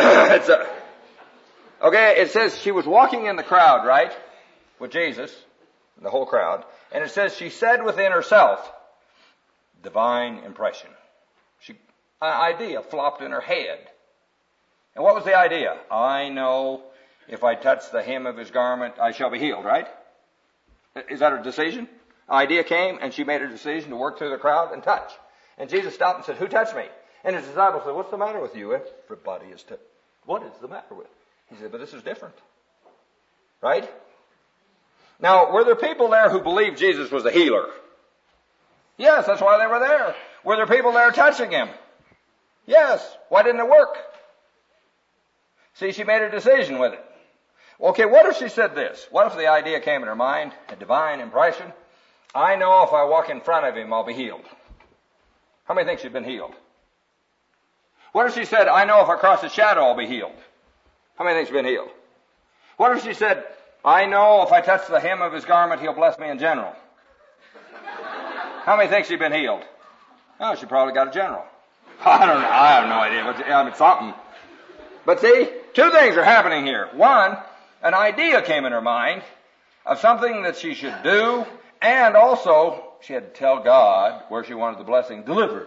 Okay, it says she was walking in the crowd, right? With Jesus, the whole crowd. And it says she said within herself, divine impression. An idea flopped in her head. And what was the idea? I know if I touch the hem of his garment, I shall be healed, right? Is that her decision? Idea came, and she made a decision to work through the crowd and touch. And Jesus stopped and said, who touched me? And his disciples said, what's the matter with you? Everybody is touched. What is the matter with? He said, but this is different. Right? Now, were there people there who believed Jesus was a healer? Yes, that's why they were there. Were there people there touching him? Yes. Why didn't it work? See, she made a decision with it. Okay, what if she said this? What if the idea came in her mind, a divine impression? I know if I walk in front of him, I'll be healed. How many think she'd been healed? What if she said, I know if I cross his shadow, I'll be healed? How many think she'd been healed? What if she said, I know if I touch the hem of his garment, he'll bless me in general? How many think she'd been healed? Oh, she probably got a general. I don't know. I have no idea. I mean, something. But see, 2 things are happening here. One, an idea came in her mind of something that she should do, and also she had to tell God where she wanted the blessing delivered.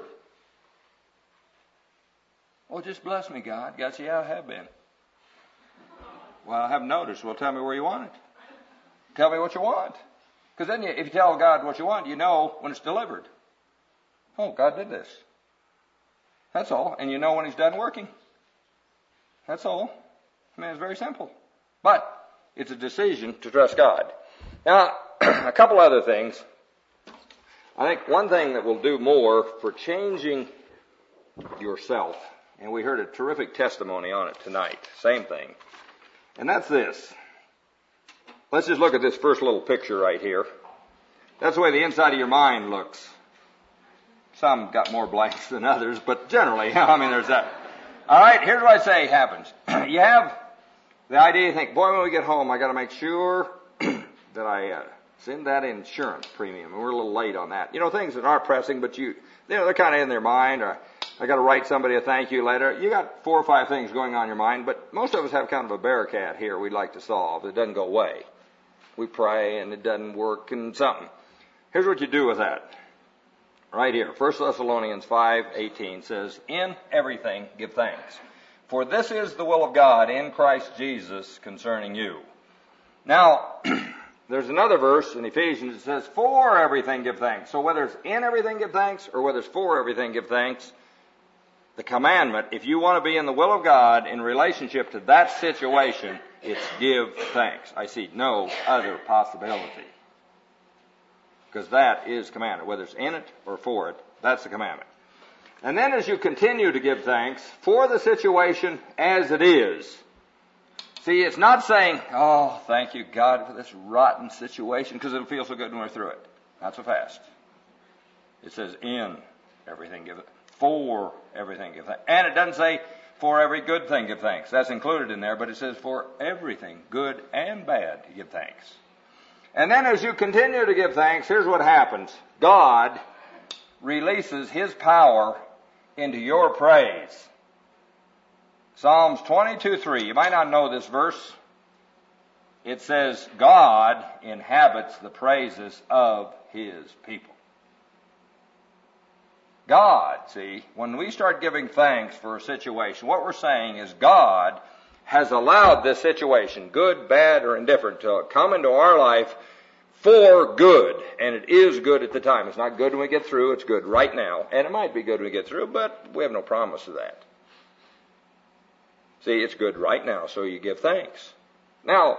Well, just bless me, God. God said, yeah, I have been. Well, I haven't noticed. Well, tell me where you want it. Tell me what you want. Because then if you tell God what you want, you know when it's delivered. Oh, God did this. That's all. And you know when he's done working. That's all. I mean, it's very simple. But it's a decision to trust God. Now, a couple other things. I think one thing that will do more for changing yourself, and we heard a terrific testimony on it tonight, same thing, and that's this. Let's just look at this first little picture right here. That's the way the inside of your mind looks. Some got more blanks than others, but generally, I mean, there's that. All right, here's what I say happens. You have the idea, you think, boy, when we get home, I got to make sure that I send that insurance premium. And we're a little late on that. You know, things that aren't pressing, but they're kind of in their mind. Or I got to write somebody a thank you letter. You got 4 or 5 things going on in your mind, but most of us have kind of a bearcat here we'd like to solve. It doesn't go away. We pray and it doesn't work and something. Here's what you do with that. Right here, 1 Thessalonians 5:18 says, in everything give thanks, for this is the will of God in Christ Jesus concerning you. Now, there's another verse in Ephesians that says, for everything give thanks. So whether it's in everything give thanks or whether it's for everything give thanks, the commandment, if you want to be in the will of God in relationship to that situation, it's give thanks. I see no other possibility. Because that is commandment. Whether it's in it or for it, that's the commandment. And then as you continue to give thanks for the situation as it is. See, it's not saying, oh, thank you, God, for this rotten situation, because it'll feel so good when we're through it. Not so fast. It says in everything give thanks. For everything give thanks. And it doesn't say for every good thing give thanks. That's included in there, but it says for everything, good and bad, give thanks. And then as you continue to give thanks, here's what happens. God releases His power into your praise. Psalms 22:3. You might not know this verse. It says, God inhabits the praises of His people. God, see, when we start giving thanks for a situation, what we're saying is God has allowed this situation, good, bad, or indifferent, to come into our life for good. And it is good at the time. It's not good when we get through. It's good right now. And it might be good when we get through, but we have no promise of that. See, it's good right now, so you give thanks. Now,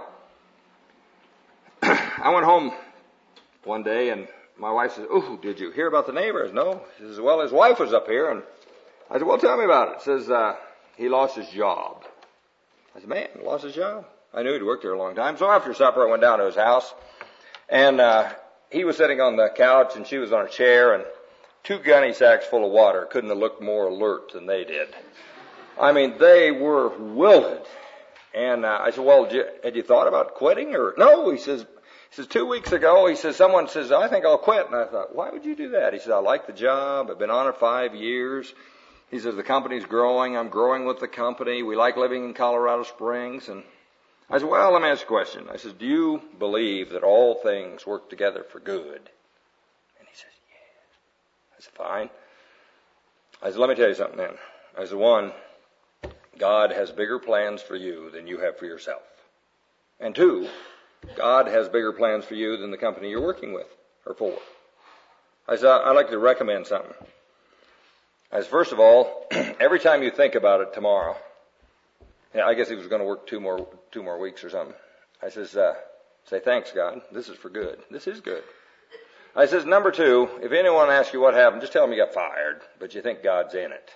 I went home one day and my wife says, "Oh, did you hear about the neighbors?" No. She says, "Well, his wife was up here." And I said, "Well, tell me about it." Says, he lost his job. I said, "Man, he lost his job?" I knew he'd worked there a long time. So after supper, I went down to his house. And he was sitting on the couch and she was on a chair, and 2 gunny sacks full of water. Couldn't have looked more alert than they did. I mean, they were wilted. And I said, "Well, had you thought about quitting?" Or no, he says 2 weeks ago, he says, someone says, "I think I'll quit." And I thought, why would you do that? He said, "I like the job. I've been on it 5 years." He says, "The company's growing. I'm growing with the company. We like living in Colorado Springs." And I said, "Well, let me ask you a question." I said, "Do you believe that all things work together for good?" And he says, "Yeah." I said, "Fine." I said, "Let me tell you something then." I said, 1, God has bigger plans for you than you have for yourself. And 2, God has bigger plans for you than the company you're working with or for. I said, "I'd like to recommend something." I said, "First of all, every time you think about it tomorrow," I guess he was going to work 2 more weeks or something. I says, "Say, thanks, God. This is for good. This is good." I says, "Number 2, if anyone asks you what happened, just tell them you got fired, but you think God's in it."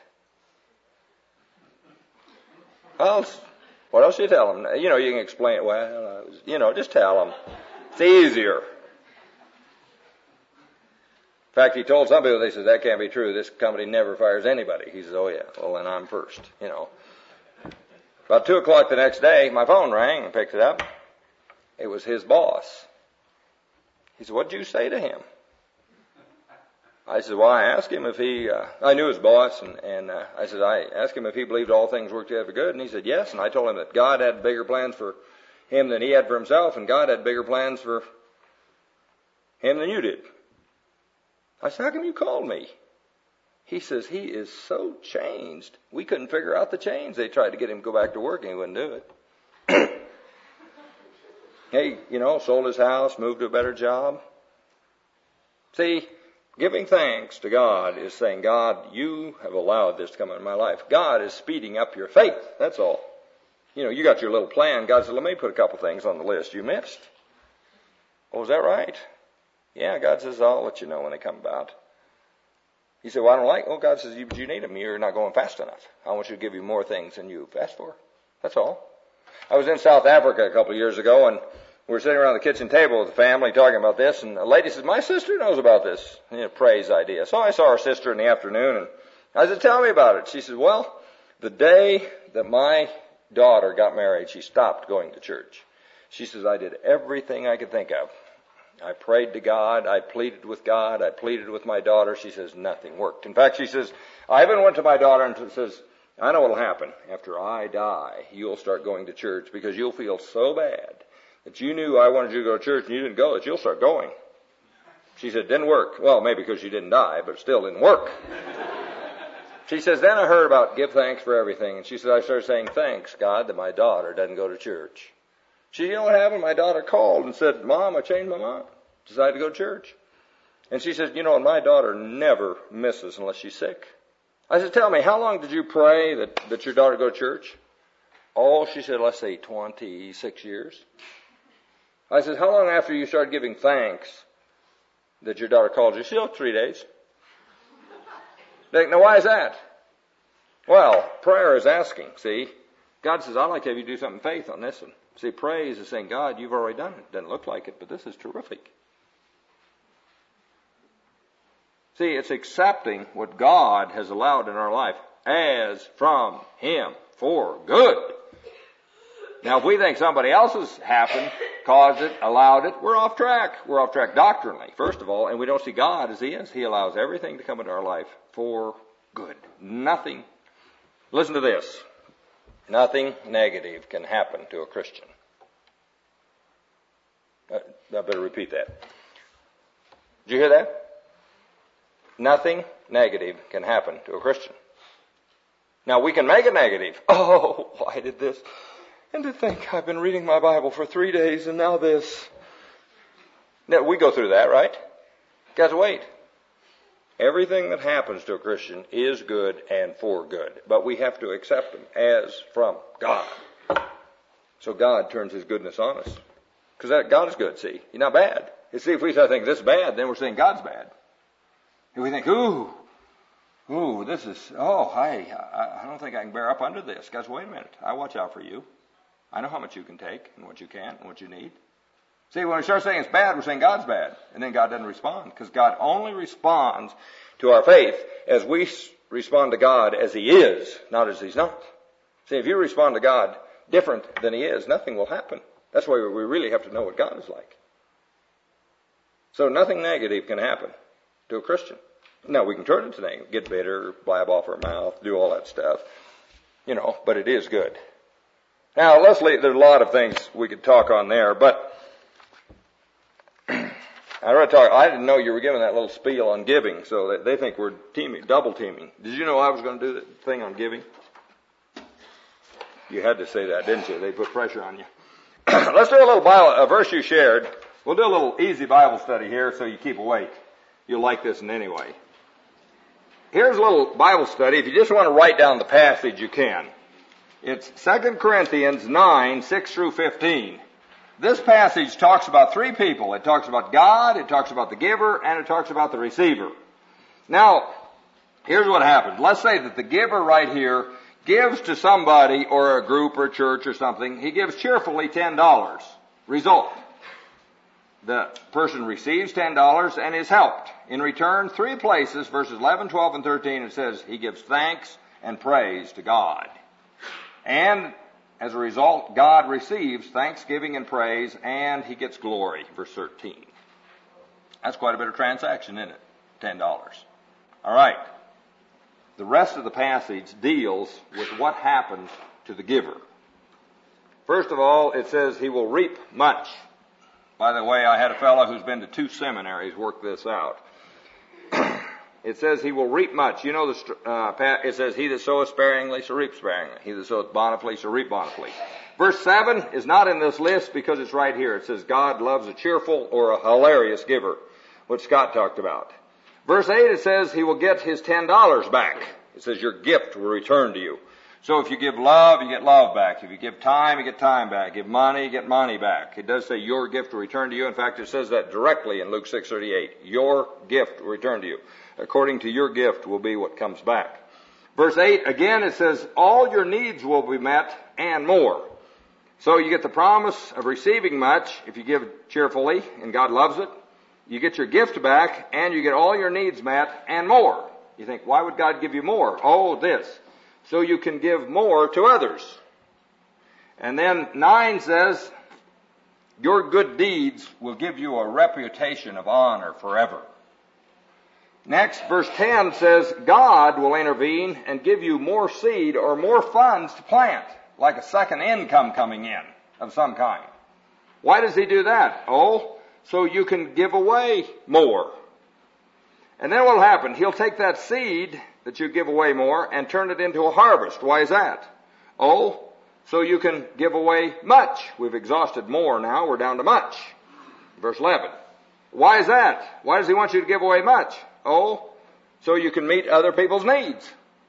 Well, what else do you tell them? You know, you can explain it. Well, just tell them. It's easier. In fact, he told some people, they said, "That can't be true. This company never fires anybody." He says, "Oh, yeah. Well, then I'm first, About 2 o'clock the next day, my phone rang. I picked it up. It was his boss. He said, "What did you say to him?" I said, "Well, I asked him if I knew his boss, and I said, I asked him if he believed all things work together for good, and he said, yes, and I told him that God had bigger plans for him than he had for himself, and God had bigger plans for him than you did." I said, "How come you called me?" He says, "He is so changed. We couldn't figure out the change. They tried to get him to go back to work, and he wouldn't do it." He, sold his house, moved to a better job. See, giving thanks to God is saying, "God, you have allowed this to come into my life." God is speeding up your faith. That's all. You got your little plan. God said, "Let me put a couple things on the list you missed." "Oh, is that right?" Yeah, God says, I'll let you know when they come about. He said, well, I don't like, well, God says, you need them. You're not going fast enough. I want you to give you more things than you've asked for. That's all. I was in South Africa a couple of years ago, and we were sitting around the kitchen table with the family talking about this, and a lady says, my sister knows about this praise idea. So I saw her sister in the afternoon, and I said, tell me about it. She said, well, the day that my daughter got married, she stopped going to church. She says, I did everything I could think of. I prayed to God. I pleaded with God. I pleaded with my daughter. She says, nothing worked. In fact, she says, I even went to my daughter and says, I know what'll happen. After I die, you'll start going to church because you'll feel so bad that you knew I wanted you to go to church and you didn't go, that you'll start going. She said, didn't work. Well, maybe because you didn't die, but it still didn't work. She says, then I heard about give thanks for everything. And she said, I started saying, thanks, God, that my daughter doesn't go to church. She, you know what happened? My daughter called and said, Mom, I changed my mind. Decided to go to church. And she says, you know, my daughter never misses unless she's sick. I said, tell me, how long did you pray that your daughter go to church? Oh, she said, let's say 26 years. I said, how long after you started giving thanks that your daughter called you? She said, 3 days. Now, why is that? Well, prayer is asking, see. God says, I'd like to have you do something in faith on this one. See, praise is saying, God, you've already done it. Doesn't look like it, but this is terrific. See, it's accepting what God has allowed in our life as from Him for good. Now, if we think somebody else has happened, caused it, allowed it, we're off track. We're off track doctrinally, first of all, and we don't see God as He is. He allows everything to come into our life for good. Nothing. Listen to this. Nothing negative can happen to a Christian. I better repeat that. Did you hear that? Nothing negative can happen to a Christian. Now, we can make it negative. Oh, why did this? And to think I've been reading my Bible for 3 days and now this. Now, we go through that, right? Guys, wait. Everything that happens to a Christian is good and for good. But we have to accept them as from God. So God turns His goodness on us. Because God is good, see. He's not bad. You see, if we start thinking this is bad, then we're saying God's bad. If we think, I don't think I can bear up under this. Guys, wait a minute. I watch out for you. I know how much you can take and what you can't and what you need. See, when we start saying it's bad, we're saying God's bad. And then God doesn't respond. Because God only responds to our faith as we respond to God as He is, not as He's not. See, if you respond to God different than He is, nothing will happen. That's why we really have to know what God is like. So nothing negative can happen to a Christian. Now, we can turn it to negative, get bitter, blab off our mouth, do all that stuff. But it is good. Now, there's a lot of things we could talk on there, but I didn't know you were giving that little spiel on giving, so they think we're double teaming. Did you know I was going to do the thing on giving? You had to say that, didn't you? They put pressure on you. Let's do a verse you shared. We'll do a little easy Bible study here so you keep awake. You'll like this in any way. Here's a little Bible study. If you just want to write down the passage, you can. It's 2 Corinthians 9, 6 through 15. This passage talks about three people. It talks about God, it talks about the giver, and it talks about the receiver. Now, here's what happens. Let's say that the giver right here gives to somebody or a group or church or something. He gives cheerfully $10. Result. The person receives $10 and is helped. In return, 3 places, verses 11, 12, and 13, it says he gives thanks and praise to God. And as a result, God receives thanksgiving and praise, and he gets glory, verse 13. That's quite a bit of transaction, isn't it? $10. All right. The rest of the passage deals with what happens to the giver. First of all, it says he will reap much. By the way, I had a fellow who's been to 2 seminaries work this out. It says he will reap much. You know, it says he that soweth sparingly shall reap sparingly. He that soweth bountifully shall reap bountifully. Verse 7 is not in this list because it's right here. It says God loves a cheerful or a hilarious giver, which Scott talked about. Verse 8, it says he will get his $10 back. It says your gift will return to you. So if you give love, you get love back. If you give time, you get time back. Give money, you get money back. It does say your gift will return to you. In fact, it says that directly in Luke 6:38. Your gift will return to you. According to your gift will be what comes back. Verse 8, again, it says, all your needs will be met and more. So you get the promise of receiving much if you give cheerfully, and God loves it. You get your gift back, and you get all your needs met and more. You think, why would God give you more? Oh, this. So you can give more to others. And then 9 says, your good deeds will give you a reputation of honor forever. Next, verse 10 says, God will intervene and give you more seed or more funds to plant, like a second income coming in of some kind. Why does he do that? Oh, so you can give away more. And then what will happen? He'll take that seed that you give away more and turn it into a harvest. Why is that? Oh, so you can give away much. We've exhausted more now. We're down to much. Verse 11. Why is that? Why does he want you to give away much? Oh, so you can meet other people's needs.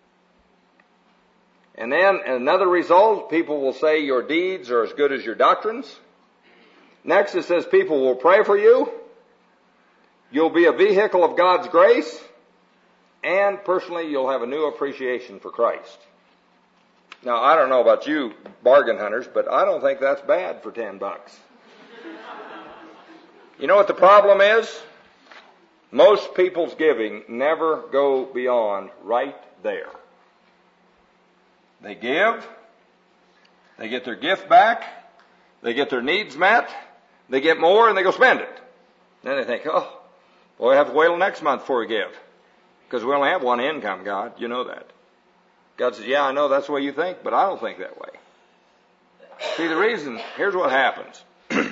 And then another result, people will say your deeds are as good as your doctrines. Next it says people will pray for you. You'll be a vehicle of God's grace. And personally, you'll have a new appreciation for Christ. Now, I don't know about you bargain hunters, but I don't think that's bad for $10. You know what the problem is? Most people's giving never go beyond right there. They give, they get their gift back, they get their needs met, they get more, and they go spend it. Then they think, oh, well, we have to wait till next month before we give. Because we only have one income, God. You know that. God says, yeah, I know that's the way you think, but I don't think that way. See, the reason, here's what happens.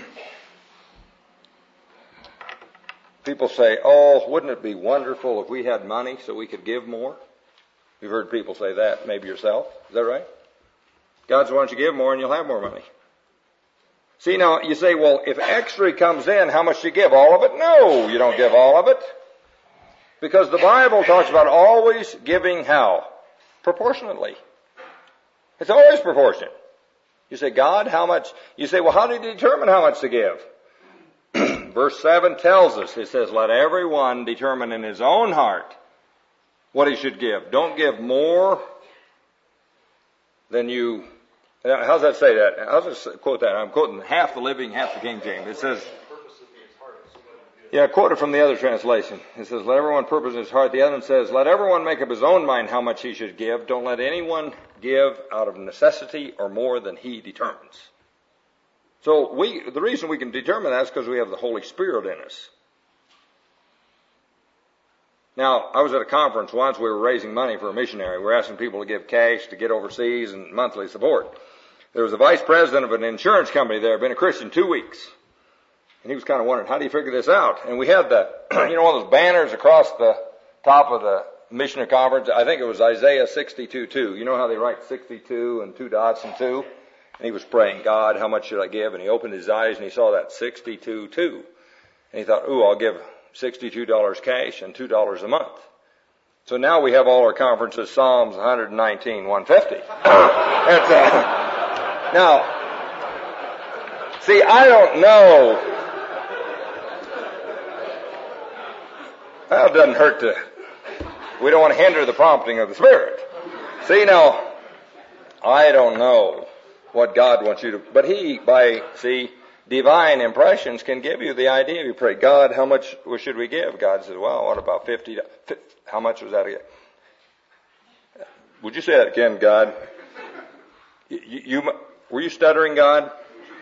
People say, oh, wouldn't it be wonderful if we had money so we could give more? You've heard people say that, maybe yourself. Is that right? God says, why don't you give more and you'll have more money? See, now, you say, well, if extra comes in, how much do you give? All of it? No, you don't give all of it. Because the Bible talks about always giving how? Proportionately. It's always proportionate. You say, God, how much? You say, well, how did he determine how much to give? Verse 7 tells us, it says, let everyone determine in his own heart what he should give. Don't give more than you... How's that say that? How's it quote that? I'm quoting half the Living, half the King James. It says... Yeah, quoted from the other translation. It says, let everyone purpose in his heart. The other one says, let everyone make up his own mind how much he should give. Don't let anyone give out of necessity or more than he determines. So the reason we can determine that is because we have the Holy Spirit in us. Now, I was at a conference once. We were raising money for a missionary. We were asking people to give cash to get overseas and monthly support. There was a vice president of an insurance company there, been a Christian 2 weeks. And he was kind of wondering, how do you figure this out? And we had one of those banners across the top of the missionary conference. I think it was Isaiah 62:2. You know how they write 62 and 2 dots and 2? And he was praying, God, how much should I give? And he opened his eyes and he saw that 62:2. And he thought, ooh, I'll give $62 cash and $2 a month. So now we have all our conferences, Psalms 119, 150. Now, see, I don't know. Well, it doesn't hurt we don't want to hinder the prompting of the Spirit. See, now, I don't know what God wants you to, but He, by divine impressions can give you the idea. You pray, God, how much should we give? God says, well, what about 50? How much was that again? Would you say that again, God? Were you stuttering, God?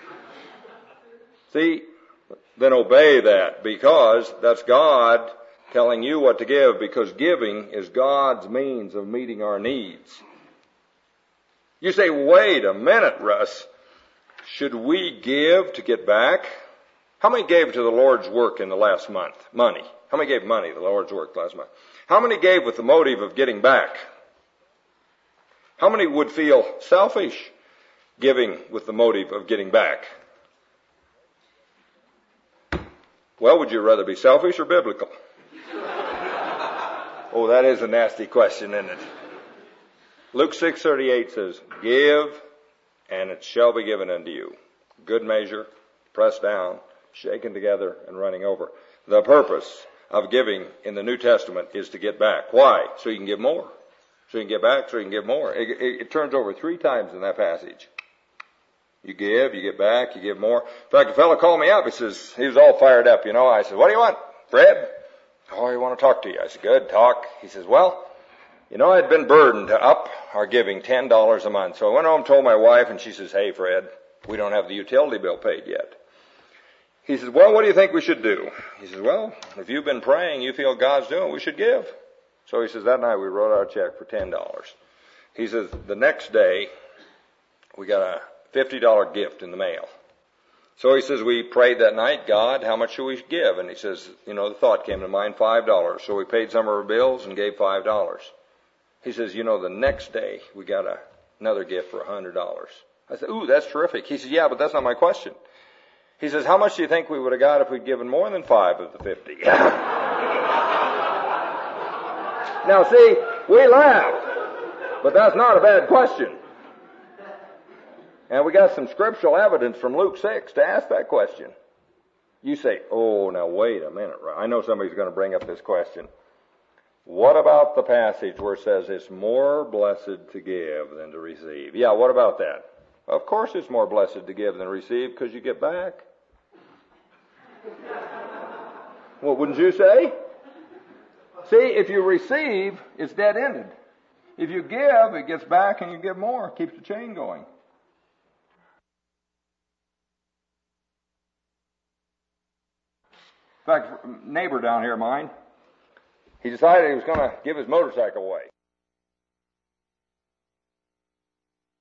See, then obey that, because that's God telling you what to give, because giving is God's means of meeting our needs. You say, wait a minute, Russ. Should we give to get back? How many gave to the Lord's work in the last month? Money. How many gave money to the Lord's work last month? How many gave with the motive of getting back? How many would feel selfish giving with the motive of getting back? Well, would you rather be selfish or biblical? Oh, that is a nasty question, isn't it? Luke 6:38 says, give, and it shall be given unto you. Good measure, pressed down, shaken together, and running over. The purpose of giving in the New Testament is to get back. Why? So you can give more. So you can get back, so you can give more. It turns over 3 times in that passage. You give, you get back, you give more. In fact, a fellow called me up. He says, he was all fired up, I said, what do you want, Fred? Oh, I want to talk to you. I said, good, talk. He says, well, I'd been burdened to up our giving $10 a month. So I went home and told my wife, and she says, hey, Fred, we don't have the utility bill paid yet. He says, well, what do you think we should do? He says, well, if you've been praying, you feel God's doing it, we should give. So he says, that night we wrote out a check for $10. He says, the next day, we got a $50 gift in the mail. So he says, we prayed that night, God, how much should we give? And he says, the thought came to mind, $5. So we paid some of our bills and gave $5. He says, the next day we got another gift for $100. I said, ooh, that's terrific. He said, yeah, but that's not my question. He says, how much do you think we would have got if we'd given more than 5 of the 50? Now see, we laugh, but that's not a bad question. And we got some scriptural evidence from Luke 6 to ask that question. You say, oh, now wait a minute. I know somebody's going to bring up this question. What about the passage where it says it's more blessed to give than to receive? Yeah, what about that? Of course it's more blessed to give than receive because you get back. Well, wouldn't you say? See, if you receive, it's dead-ended. If you give, it gets back and you give more. It keeps the chain going. In fact, a neighbor down here of mine, he decided he was going to give his motorcycle away.